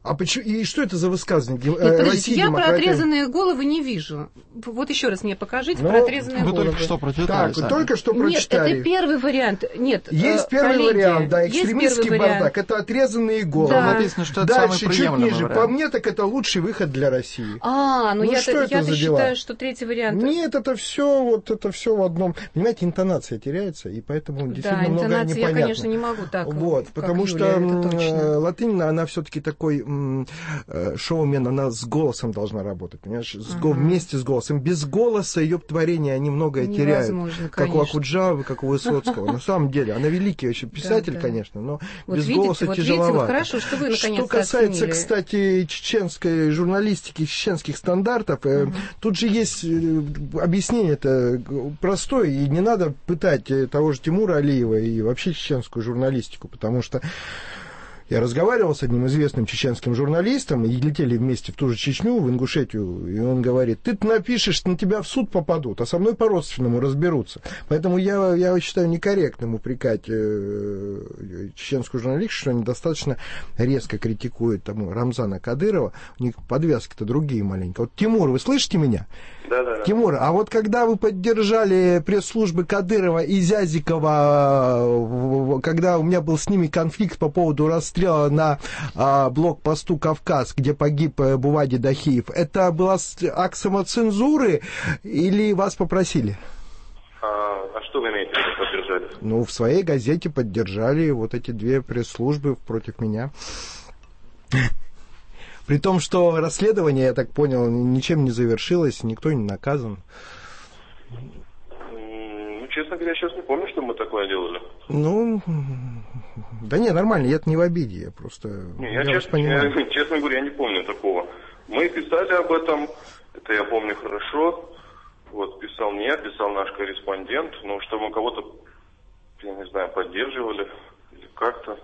А почему, и что это за высказывание? Нет, э, подождите, я про отрезанные головы не вижу. Вот еще раз мне покажите Но про отрезанные вы головы. Вы только что прочитали. Так, вы только что прочитали. Нет, это первый вариант. Нет, есть э, первый коллеги, вариант, да, экстремистский бардак. Вариант. Это отрезанные головы. Да. Написано, что это Дальше, самый чуть ниже. вариант. По мне, так это лучший выход для России. А, ну, ну я-то, что это я-то за дела? считаю, что третий вариант... Нет, это все вот это все в одном. Понимаете, интонация теряется, и поэтому действительно да, много непонятно. я, конечно, не могу так. Вот, потому Юлия, что Латынина, она все-таки такой м, шоумен, она с голосом должна работать, понимаешь, с, ага. вместе с голосом. Без голоса ее творения они многое теряют. Конечно. Как у Акуджавы, как у Высоцкого. На самом деле, она великий очень писатель, да, да. конечно, но вот без видите, голоса вот тяжеловато. Видите, вот хорошо, что вы наконец-то Что касается, оценили. кстати, чеченской журналистики, чеченских стандартов, ага. тут же есть объяснение это простое, и не надо пытать того же Тимура Алиева и вообще чеченскую журналистику, потому что я разговаривал с одним известным чеченским журналистом, и летели вместе в ту же Чечню, в Ингушетию, и он говорит, ты напишешь, на тебя в суд попадут, а со мной по-родственному разберутся. Поэтому я, я считаю некорректным упрекать э, чеченскую журналистику, что они достаточно резко критикуют тому Рамзана Кадырова. У них подвязки-то другие маленькие. Вот, Тимур, вы слышите меня? Да, да, да. Тимур, а вот когда вы поддержали пресс-службы Кадырова и Зязикова, когда у меня был с ними конфликт по поводу расстрела на а, блокпосту «Кавказ», где погиб Бувади Дахиев, это был акт самоцензуры или вас попросили? А, а что вы имеете в виду поддержали? Ну, в своей газете поддержали вот эти две пресс-службы против меня. При том, что расследование, я так понял, ничем не завершилось, никто не наказан. Ну, честно говоря, я сейчас не помню, что мы такое делали. Ну, да не, нормально, я-то не в обиде, я просто... Не, я, я честно, я, честно говоря, я не помню такого. Мы писали об этом, это я помню хорошо. Вот, писал не я, писал наш корреспондент, но что мы кого-то, я не знаю, поддерживали или как-то...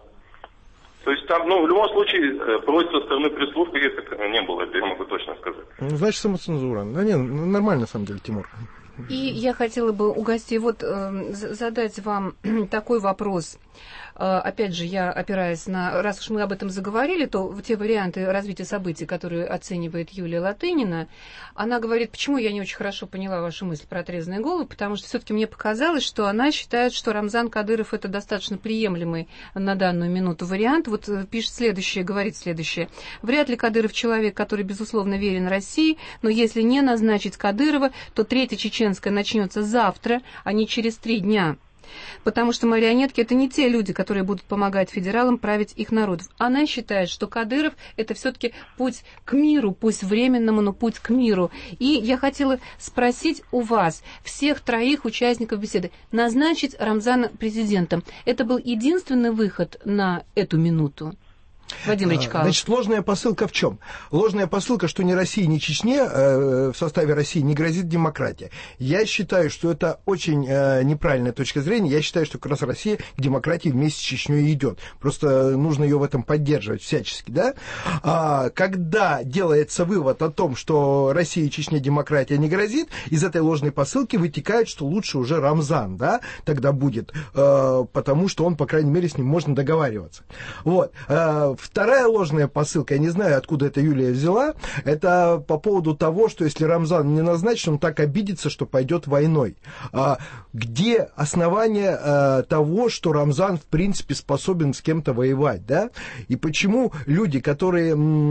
То есть там, ну, в любом случае, просьб со стороны пресс-службы не было, это я могу точно сказать. Ну, значит, самоцензура. Да не, нормально, на самом деле, Тимур. И я хотела бы у гостей вот э, задать вам такой вопрос. Э, опять же, я опираясь на... Раз уж мы об этом заговорили, то те варианты развития событий, которые оценивает Юлия Латынина, она говорит, почему я не очень хорошо поняла вашу мысль про отрезанные головы, потому что все-таки мне показалось, что она считает, что Рамзан Кадыров это достаточно приемлемый на данную минуту вариант. Вот пишет следующее, говорит следующее. Вряд ли Кадыров человек, который, безусловно, верен России, но если не назначить Кадырова, то третья чеченская начнется завтра, а не через три дня. Потому что марионетки – это не те люди, которые будут помогать федералам править их народов. Она считает, что Кадыров – это все-таки путь к миру, пусть временному, но путь к миру. И я хотела спросить у вас, всех троих участников беседы, назначить Рамзана президентом. Это был единственный выход на эту минуту? Вадим Речкалов. Значит, ложная посылка в чем? Ложная посылка, что ни России, ни Чечне э, в составе России не грозит демократия. Я считаю, что это очень э, неправильная точка зрения. Я считаю, что как раз Россия к демократии вместе с Чечней идет. Просто нужно ее в этом поддерживать всячески, да? А, когда делается вывод о том, что России и Чечне демократия не грозит, из этой ложной посылки вытекает, что лучше уже Рамзан, да, тогда будет, э, потому что он, по крайней мере, с ним можно договариваться. Вот. Э, Вторая ложная посылка, я не знаю, откуда это Юлия взяла, это по поводу того, что если Рамзан не назначен, он так обидится, что пойдет войной. А где основание а, того, что Рамзан, в принципе, способен с кем-то воевать, да? И почему люди, которые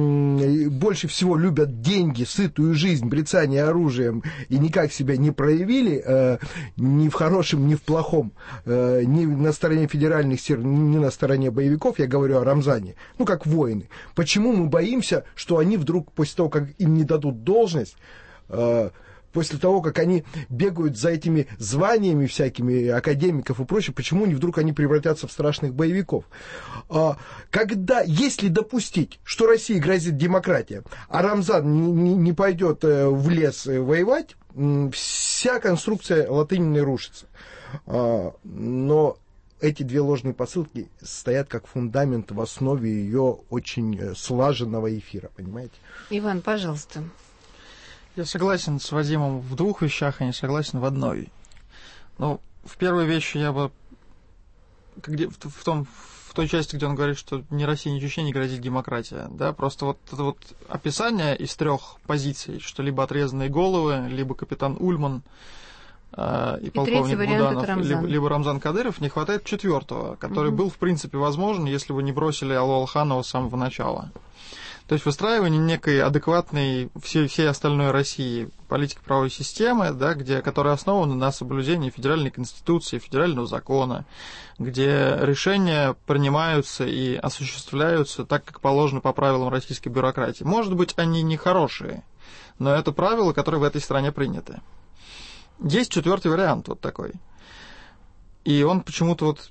м, больше всего любят деньги, сытую жизнь, брецание оружием и никак себя не проявили, а, ни в хорошем, ни в плохом, а, ни на стороне федеральных сил, ни на стороне боевиков, я говорю о Рамзане, ну, как воины. Почему мы боимся, что они вдруг, после того, как им не дадут должность, э, после того, как они бегают за этими званиями всякими академиков и прочее, почему они вдруг они превратятся в страшных боевиков? Э, когда, если допустить, что России грозит демократия, а Рамзан не, не, не пойдет э, в лес э, воевать, э, вся конструкция Латынины рушится. Э, но эти две ложные посылки стоят как фундамент в основе ее очень слаженного эфира, понимаете? Иван, пожалуйста. Я согласен с Вадимом в двух вещах, а не согласен в одной. Ну, в первой вещи я бы, в том, в в той части, где он говорит, что ни России, ни Чечне не грозит демократия. Да? Просто вот это вот описание из трех позиций, что либо отрезанные головы, либо капитан Ульман э, и, и полковник Буданов, Рамзан. Либо, либо Рамзан Кадыров, не хватает четвертого, который угу. был, в принципе, возможен, если бы не бросили Аллу Алханова с самого начала. То есть выстраивание некой адекватной всей, всей остальной России политики правовой системы, да, где, которая основана на соблюдении федеральной конституции, федерального закона, где решения принимаются и осуществляются так, как положено по правилам российской бюрократии. Может быть, они не хорошие, но это правила, которые в этой стране приняты. Есть четвертый вариант вот такой. И он почему-то вот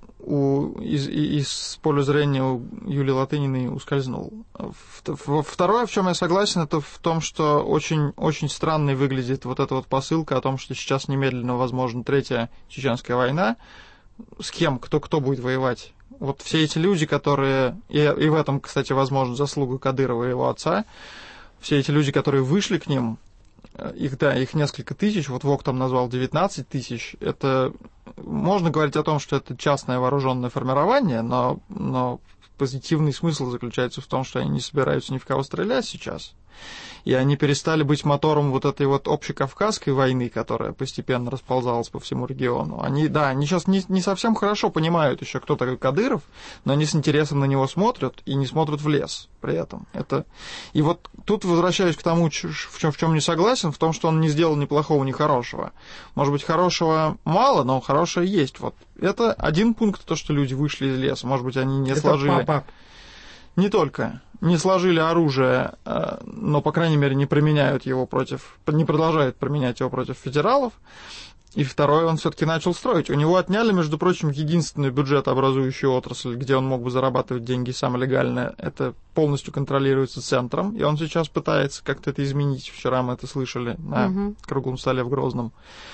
У, из, из поля зрения у Юлии Латыниной ускользнул. Второе, в чем я согласен, это в том, что очень, очень странной выглядит вот эта вот посылка о том, что сейчас немедленно возможна третья чеченская война. С кем? Кто, кто будет воевать? Вот все эти люди, которые... И, и в этом, кстати, возможно, заслуга Кадырова и его отца. Все эти люди, которые вышли к ним, их, да, их несколько тысяч, вот ВОК там назвал девятнадцать тысяч, это можно говорить о том, что это частное вооруженное формирование, но, но позитивный смысл заключается в том, что они не собираются ни в кого стрелять сейчас, и они перестали быть мотором вот этой вот общекавказской войны, которая постепенно расползалась по всему региону. Они, да, они сейчас не, не совсем хорошо понимают еще, кто такой Кадыров, но они с интересом на него смотрят и не смотрят в лес при этом. Это... И вот тут возвращаюсь к тому, в чем, в чем не согласен, в том, что он не сделал ни плохого, ни хорошего. Может быть, хорошего мало, но хорошее есть. Вот. Это один пункт, то, что люди вышли из леса. Может быть, они не Это сложили... Папа. Не только. Не сложили оружие, но, по крайней мере, не применяют его против... Не продолжают применять его против федералов. И второе, он все-таки начал строить. У него отняли, между прочим, единственную бюджетообразующую отрасль, где он мог бы зарабатывать деньги самое легальное. Это полностью контролируется центром. И он сейчас пытается как-то это изменить. Вчера мы это слышали на угу. круглом столе в Грозном.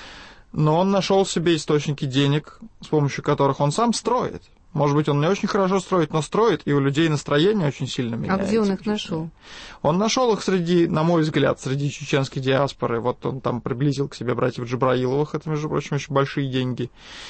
Но он нашел себе источники денег, с помощью которых он сам строит. Может быть, он не очень хорошо строит, но строит, и у людей настроение очень сильно меняется. А где он их нашел? Он нашел их среди, на мой взгляд, среди чеченской диаспоры. Вот он там приблизил к себе братьев Джабраиловых, это, между прочим, очень большие деньги.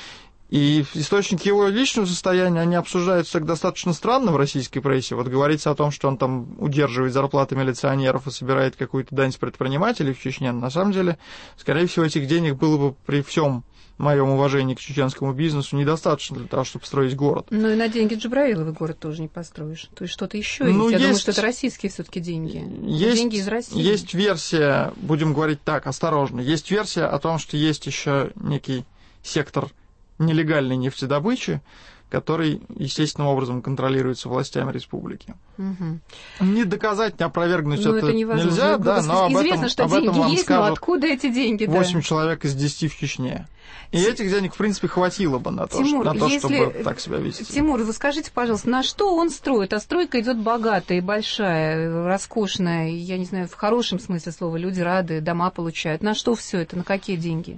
И источники его личного состояния, они обсуждаются так достаточно странно в российской прессе. Вот говорится о том, что он там удерживает зарплаты милиционеров и собирает какую-то дань с предпринимателей в Чечне. На самом деле, скорее всего, этих денег было бы при всем моем уважении к чеченскому бизнесу недостаточно для того, чтобы строить город. Ну и на деньги Джабраиловой город тоже не построишь. То есть что-то еще ну, есть. Я есть... думаю, что это российские все-таки деньги. Есть, деньги из России. Есть версия, будем говорить так, осторожно, есть версия о том, что есть еще некий сектор нелегальной нефтедобычи, который естественным образом контролируется властями республики. Угу. Не доказать, не опровергнуть ну, это, это нельзя, да, но об известно, этом, что об этом деньги вам есть, скажут но откуда эти деньги? восемь да? человек из десяти в Чечне. И С... этих денег, в принципе, хватило бы на то, Тимур, на то если... чтобы так себя вести. Тимур, вы скажите, пожалуйста, на что он строит? А стройка идет богатая, большая, роскошная, я не знаю, в хорошем смысле слова, люди рады, дома получают. На что все это, на какие деньги?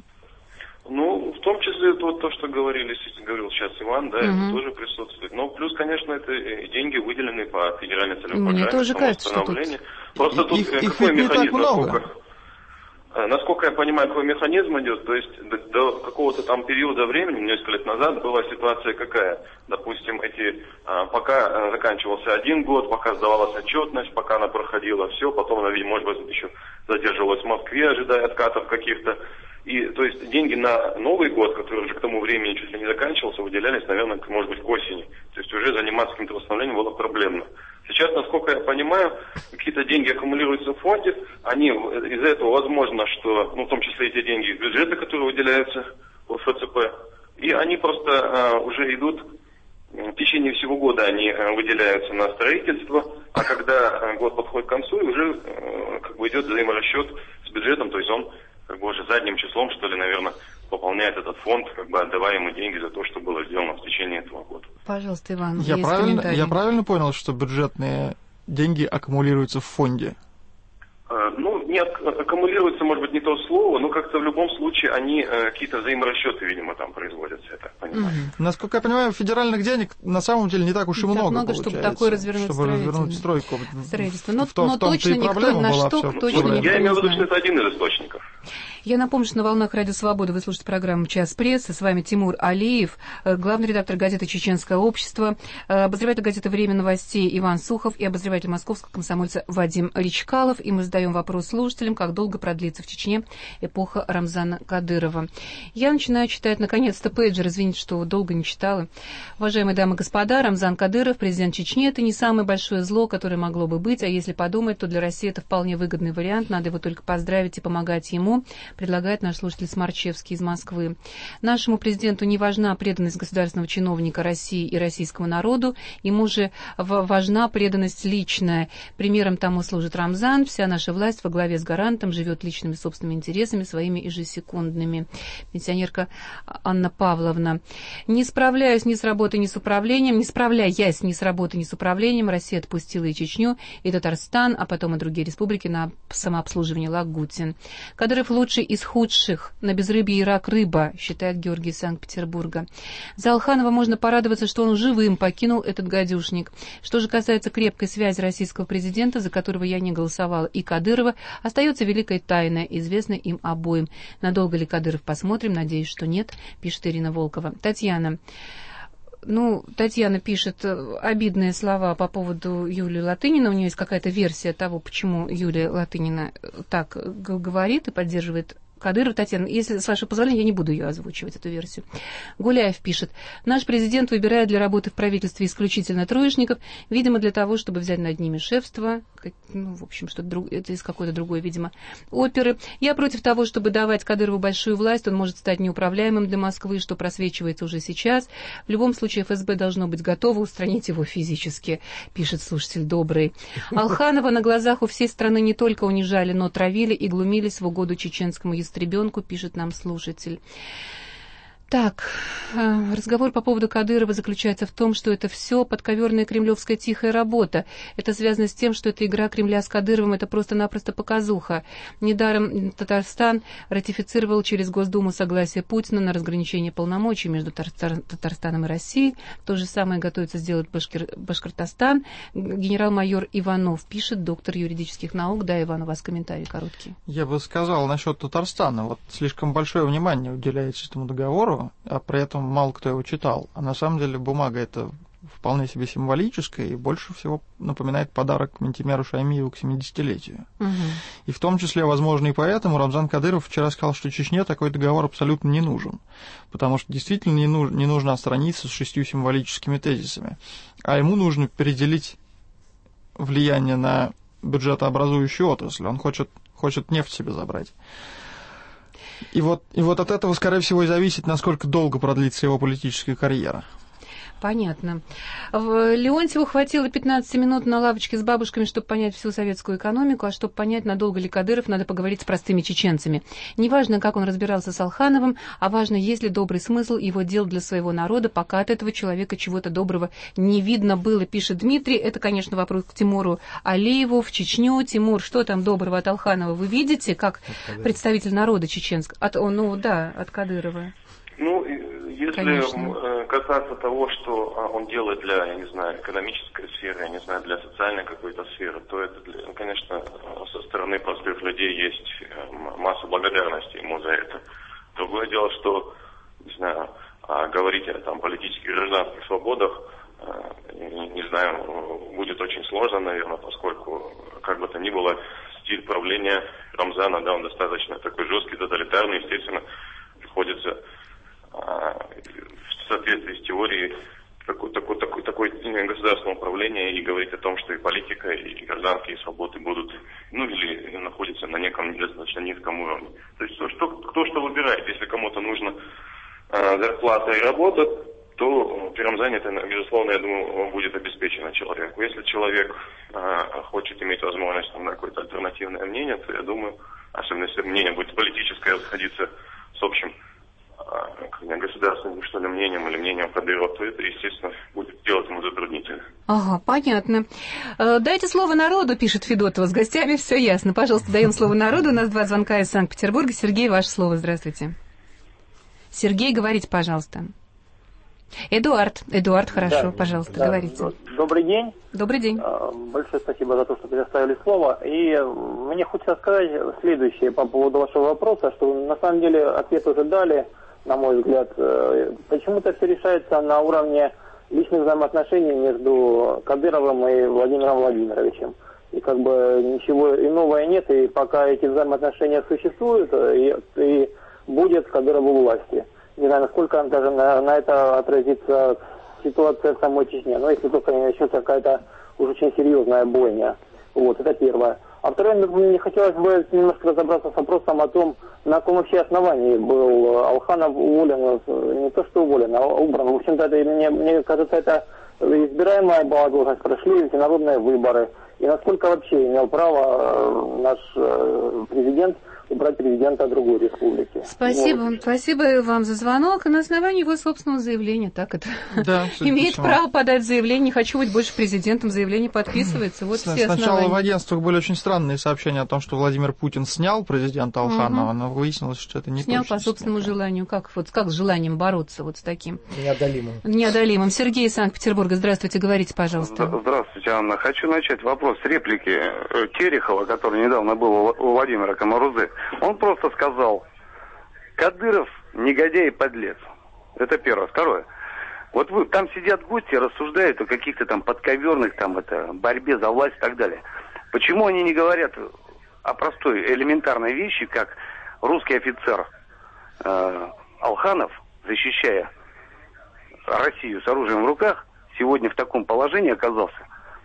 Ну, в том числе то, то что говорили, говорил сейчас Иван, да, угу. это тоже присутствует. Но плюс, конечно, это деньги, выделенные по федеральной целевой программе. Мне тоже кажется, что тут... Просто тут их, какой их механизм, насколько, насколько я понимаю, какой механизм идет, то есть до, до какого-то там периода времени, несколько лет назад, была ситуация какая? Допустим, эти, пока заканчивался один год, пока сдавалась отчетность, пока она проходила все, потом она, видимо, может быть, еще задерживалась в Москве, ожидая откатов каких-то. И, то есть, деньги на Новый год, который уже к тому времени чуть ли не заканчивался, выделялись, наверное, может быть, к осени. То есть, уже заниматься каким-то восстановлением было проблемно. Сейчас, насколько я понимаю, какие-то деньги аккумулируются в фонде, они, из-за этого возможно, что, ну, в том числе и те деньги из бюджета, которые выделяются в эф цэ пэ, и они просто а, уже идут, в течение всего года они а, выделяются на строительство, а когда а, год подходит к концу, уже а, как бы идет взаиморасчет с бюджетом, то есть он как бы уже задним числом, что ли, наверное, пополняет этот фонд, как бы отдавая ему деньги за то, что было сделано в течение этого года. Пожалуйста, Иван, я есть правильно, комментарий. Я правильно понял, что бюджетные деньги аккумулируются в фонде? А, ну, не аккумулируется, может быть, не то слово, но как-то в любом случае они а, какие-то взаиморасчеты, видимо, там производятся, я так понимаю. Угу. Насколько я понимаю, федеральных денег на самом деле не так уж и много, много чтобы такое развернуть, чтобы развернуть стройку. Строительство. Но, в, но в том-то точно и никто, на что все, точно ну, никто я имею в виду, знает. что это один из источников. Я напомню, что на волнах Радио Свобода вы слушаете программу «Час прессы». С вами Тимур Алиев, главный редактор газеты «Чеченское общество», обозреватель газеты «Время новостей» Иван Сухов и обозреватель московского комсомольца Вадим Ричкалов. И мы задаем вопрос слушателям, как долго продлится в Чечне эпоха Рамзана Кадырова. Я начинаю читать, наконец-то, пейджер. Извините, что долго не читала. Уважаемые дамы и господа, Рамзан Кадыров, президент Чечни, это не самое большое зло, которое могло бы быть, а если подумать, то для России это вполне выгодный вариант. Надо его только поздравить и помогать ему, предлагает наш слушатель Смарчевский из Москвы. Нашему президенту не важна преданность государственного чиновника России и российскому народу, ему же важна преданность личная. Примером тому служит Рамзан. Вся наша власть во главе с гарантом живет личными собственными интересами, своими ежесекундными. Пенсионерка Анна Павловна. Не справляюсь ни с работой, ни с управлением, не справляясь ни с работой, ни с управлением, Россия отпустила и Чечню, и Татарстан, а потом и другие республики на самообслуживание. Лагутин. Кадыров лучший из худших. На безрыбье и рак рыба, считает Георгий из Санкт-Петербурга. За Алханова можно порадоваться, что он живым покинул этот гадюшник. Что же касается крепкой связи российского президента, за которого я не голосовала, и Кадырова, остается великая тайна, известная им обоим. Надолго ли Кадыров, посмотрим, надеюсь, что нет, пишет Ирина Волкова. Татьяна. Ну, Татьяна пишет обидные слова по поводу Юлии Латынина. У нее есть какая-то версия того, почему Юлия Латынина так говорит и поддерживает Кадыров. Татьяна, если, с вашего позволения, я не буду ее озвучивать, эту версию. Гуляев пишет. Наш президент выбирает для работы в правительстве исключительно троечников, видимо, для того, чтобы взять над ними шефство. Ну, в общем, что-то друг... это из какой-то другой, видимо, оперы. Я против того, чтобы давать Кадырову большую власть. Он может стать неуправляемым для Москвы, что просвечивается уже сейчас. В любом случае, эф эс бэ должно быть готово устранить его физически, пишет слушатель добрый. Алханова на глазах у всей страны не только унижали, но травили и глумились в угоду чеченскому ястребенку, пишет нам слушатель. Так, разговор по поводу Кадырова заключается в том, что это все подковерная кремлевская тихая работа. Это связано с тем, что эта игра Кремля с Кадыровым — это просто-напросто показуха. Недаром Татарстан ратифицировал через Госдуму согласие Путина на разграничение полномочий между Татарстаном и Россией. То же самое готовится сделать Башкир... Башкортостан. Генерал-майор Иванов пишет, доктор юридических наук. Да, Иван, у вас комментарий короткий. Я бы сказал насчет Татарстана. Вот слишком большое внимание уделяется этому договору, а при этом мало кто его читал. А на самом деле бумага эта вполне себе символическая и больше всего напоминает подарок Ментимеру Шаймиеву к семидесятилетию. Угу. И в том числе, возможно, и поэтому Рамзан Кадыров вчера сказал, что Чечне такой договор абсолютно не нужен. Потому что действительно не, нуж, не нужно отстраниться с шестью символическими тезисами. А ему нужно переделить влияние на бюджетообразующую отрасль. Он хочет, хочет нефть себе забрать. И вот, и вот от этого, скорее всего, и зависит, насколько долго продлится его политическая карьера. Понятно. Леонтьеву хватило пятнадцати минут на лавочке с бабушками, чтобы понять всю советскую экономику, а чтобы понять, надолго ли Кадыров, надо поговорить с простыми чеченцами. Неважно, как он разбирался с Алхановым, а важно, есть ли добрый смысл его дел для своего народа, пока от этого человека чего-то доброго не видно было, пишет Дмитрий. Это, конечно, вопрос к Тимуру Алиеву в Чечню. Тимур, что там доброго от Алханова вы видите, как представитель народа чеченского? От, ну да, от Кадырова. Ну, если Конечно. касаться того, что он делает для, я не знаю, экономической сферы, я не знаю, для социальной какой-то сферы, то это, для, конечно, со стороны простых людей есть масса благодарности ему за это. Другое дело, что, не знаю, говорить о там, политических и гражданских свободах, не знаю, будет очень сложно, наверное, поскольку, как бы то ни было, стиль правления Рамзана, да, он достаточно такой жесткий, тоталитарный, естественно, приходится в соответствии с теорией такой, такой, такой, такой государственное управление и говорить о том, что и политика, и гражданские свободы будут, ну или находятся на неком недостаточно низком уровне. То есть что, кто что выбирает, если кому-то нужна а, зарплата и работа, то при Рамзане это, безусловно, я думаю, будет обеспечено человеку. Если человек а, хочет иметь возможность на какое-то альтернативное мнение, то я думаю, особенно если мнение будет политическое, расходиться с общим государственным, что ли, мнением или мнением Кадырова, то это, естественно, будет делать ему затруднительно. Ага, понятно. Дайте слово народу, пишет Федотова. С гостями все ясно. Пожалуйста, даем слово народу. У нас два звонка из Санкт-Петербурга. Сергей, ваше слово. Здравствуйте. Сергей, говорите, пожалуйста. Эдуард, Эдуард, хорошо, да, пожалуйста, да. говорите. Добрый день. Добрый день. Большое спасибо за то, что предоставили слово. И мне хочется сказать следующее по поводу вашего вопроса, что на самом деле ответ уже дали, на мой взгляд. Почему-то все решается на уровне личных взаимоотношений между Кадыровым и Владимиром Владимировичем. И как бы ничего иного нет, и пока эти взаимоотношения существуют, и, и будет Кадыров у власти. Не знаю, насколько даже на, на это отразится ситуация в самой Чечне. Но если только не начнется какая-то уж очень серьезная бойня. Вот, это первое. А второе, мне хотелось бы немножко разобраться с вопросом о том, на каком вообще основании был Алханов уволен, не то что уволен, а убран. В общем-то, это, мне, мне кажется, это избираемая была должность, прошли всенародные выборы. И насколько вообще имел право наш президент убрать президента другой республики. Спасибо, вот. Спасибо вам за звонок. На основании его собственного заявления, так это да, имеет право подать заявление. Не хочу быть больше президентом, заявление подписывается. Вот все Сначала основания. в агентствах были очень странные сообщения о том, что Владимир Путин снял президента Алханова, угу. но выяснилось, что это не снял точно. по собственному снял. желанию. Как, вот, как с желанием бороться вот с таким? Неодолимым. Неодолимым. Сергей из Санкт-Петербурга, здравствуйте, говорите, пожалуйста. Здравствуйте, Анна. Хочу начать вопрос с реплики Терехова, который недавно был у Владимира Камарузы. Он просто сказал: Кадыров негодяй и подлец. Это первое. Второе. Вот вы, там сидят гости, рассуждают о каких-то там подковерных там это борьбе за власть и так далее. Почему они не говорят о простой элементарной вещи, как русский офицер э, Алханов, защищая Россию с оружием в руках, сегодня в таком положении оказался?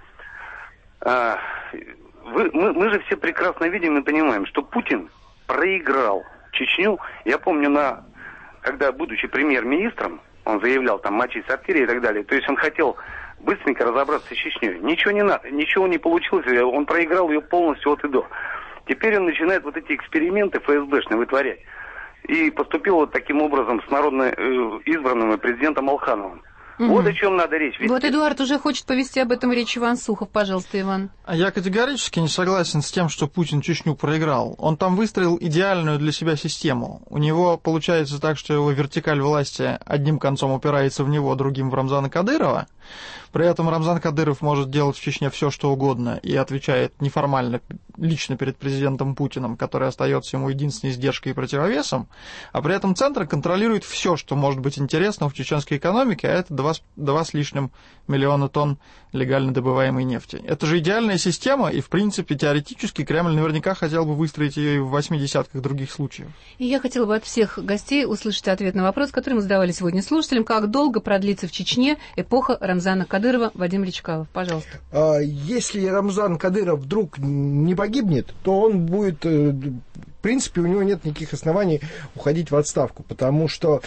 Э, вы, мы, мы же все прекрасно видим и понимаем, что Путин проиграл Чечню. Я помню, на, когда, будучи премьер-министром, он заявлял там мочить сортири и так далее. То есть он хотел быстренько разобраться с Чечней. Ничего не надо, ничего не получилось, он проиграл ее полностью от и до. Теперь он начинает вот эти эксперименты эф эс бэшные вытворять. И поступил вот таким образом с народно э, избранным президентом Алхановым. Угу. Вот о чем надо речь. Ведь... Вот Эдуард уже хочет повести об этом речь. Иван Сухов, пожалуйста, Иван. Я категорически не согласен с тем, что Путин Чечню проиграл. Он там выстроил идеальную для себя систему. У него получается так, что его вертикаль власти одним концом упирается в него, другим в Рамзана Кадырова. При этом Рамзан Кадыров может делать в Чечне все, что угодно, и отвечает неформально, лично перед президентом Путиным, который остается ему единственной издержкой и противовесом, а при этом Центр контролирует все, что может быть интересно в чеченской экономике, а это два, два с лишним миллиона тонн легально добываемой нефти. Это же идеальная система, и, в принципе, теоретически Кремль наверняка хотел бы выстроить ее и в восьми десятках других случаев. И я хотела бы от всех гостей услышать ответ на вопрос, который мы задавали сегодня слушателям. Как долго продлится в Чечне эпоха Рамзана Кадырова? Вадим Речкалов, пожалуйста. Если Рамзан Кадыров вдруг не погибнет, то он будет... В принципе, у него нет никаких оснований уходить в отставку, потому что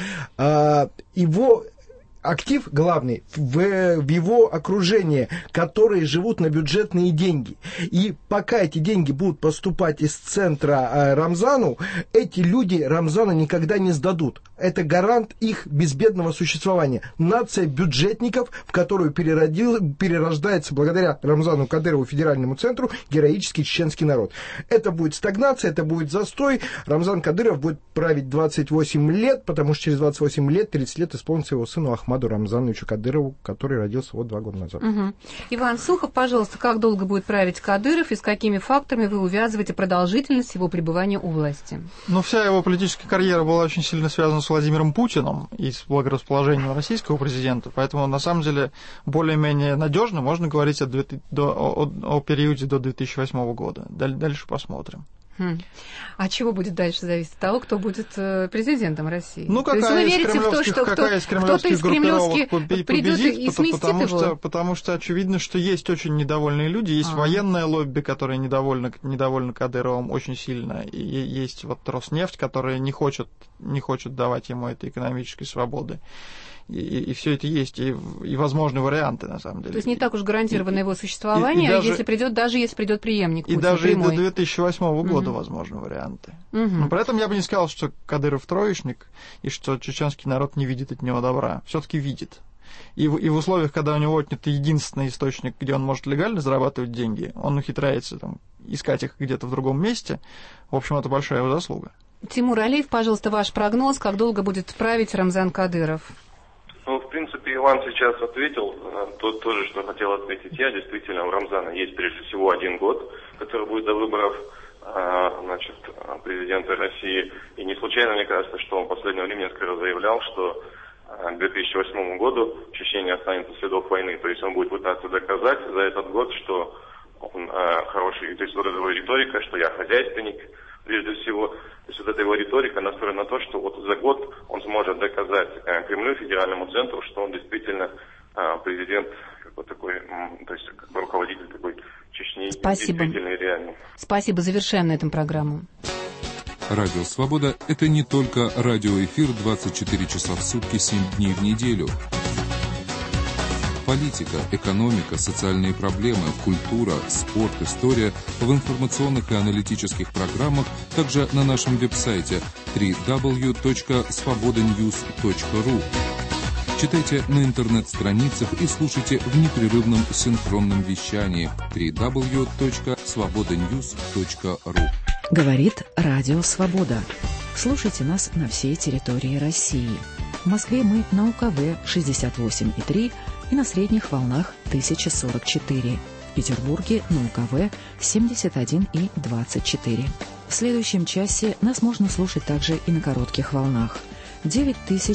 его... актив главный в, в его окружении, которые живут на бюджетные деньги. И пока эти деньги будут поступать из центра э, Рамзану, эти люди Рамзана никогда не сдадут. Это гарант их безбедного существования. Нация бюджетников, в которую переродил, перерождается благодаря Рамзану Кадырову, федеральному центру, героический чеченский народ. Это будет стагнация, это будет застой. Рамзан Кадыров будет править двадцать восемь лет, потому что через двадцать восемь лет, тридцать лет исполнится его сыну Ахмаду Рамзановичу Кадырову, который родился вот два года назад. Угу. Иван Сухов, пожалуйста, как долго будет править Кадыров и с какими факторами вы увязываете продолжительность его пребывания у власти? Ну, вся его политическая карьера была очень сильно связана с Владимиром Путиным и с благорасположением российского президента, поэтому, на самом деле, более-менее надежно можно говорить о, до, о, о периоде до две тысячи восьмого года. Дальше посмотрим. Хм. А чего будет дальше зависеть от того, кто будет президентом России? Ну, какая, то есть вы из верите в то, что какая из кремлевских группировок придет и сместит потому его? Что, потому что очевидно, что есть очень недовольные люди, есть а. военное лобби, которое недовольно, недовольно Кадыровым очень сильно, и есть вот Роснефть, которая не хочет, не хочет давать ему этой экономической свободы. И, и, и все это есть, и, и возможны варианты, на самом деле. То есть не так уж гарантировано и, его существование, и, и даже, если придет, даже если придет преемник Путина. И даже прямой. и до две тысячи восьмого года угу. возможны варианты. Угу. Но при этом я бы не сказал, что Кадыров троечник, и что чеченский народ не видит от него добра. Все-таки видит. И в, и в условиях, когда у него отнят единственный источник, где он может легально зарабатывать деньги, он ухитряется там, искать их где-то в другом месте. В общем, это большая его заслуга. Тимур Алиев, пожалуйста, ваш прогноз, как долго будет править Рамзан Кадыров? Ну, в принципе, Иван сейчас ответил, то тоже, что хотел ответить я. Действительно, у Рамзана есть прежде всего один год, который будет до выборов значит, президента России. И не случайно, мне кажется, что он в последнее время несколько раз заявлял, что к две тысячи восьмому году в Чечне не останется следов войны. То есть он будет пытаться доказать за этот год, что он хороший, то есть вот эта его риторика, что я хозяйственник, прежде всего. То есть вот эта его риторика настроена на то, что вот за год он сможет доказать Кремлю, федеральному центру, что он действительно президент, как бы такой, то есть как бы руководитель такой Чечни. Спасибо. Действительно и реальный. Спасибо. Завершаем на этом программу. Радио «Свобода» — это не только радиоэфир двадцать четыре часа в сутки, семь дней в неделю. Политика, экономика, социальные проблемы, культура, спорт, история в информационных и аналитических программах, также на нашем веб-сайте дабл-ю дабл-ю дабл-ю точка свобода ньюс точка ру. Читайте на интернет-страницах и слушайте в непрерывном синхронном вещании дабл-ю дабл-ю дабл-ю точка свобода ньюс точка ру. Говорит Радио Свобода. Слушайте нас на всей территории России. В Москве мы на УКВ шестьдесят восемь и три и на средних волнах тысяча сорок четыре. В Петербурге на УКВ семьдесят один и двадцать четыре. В следующем часе нас можно слушать также и на коротких волнах девять тысяч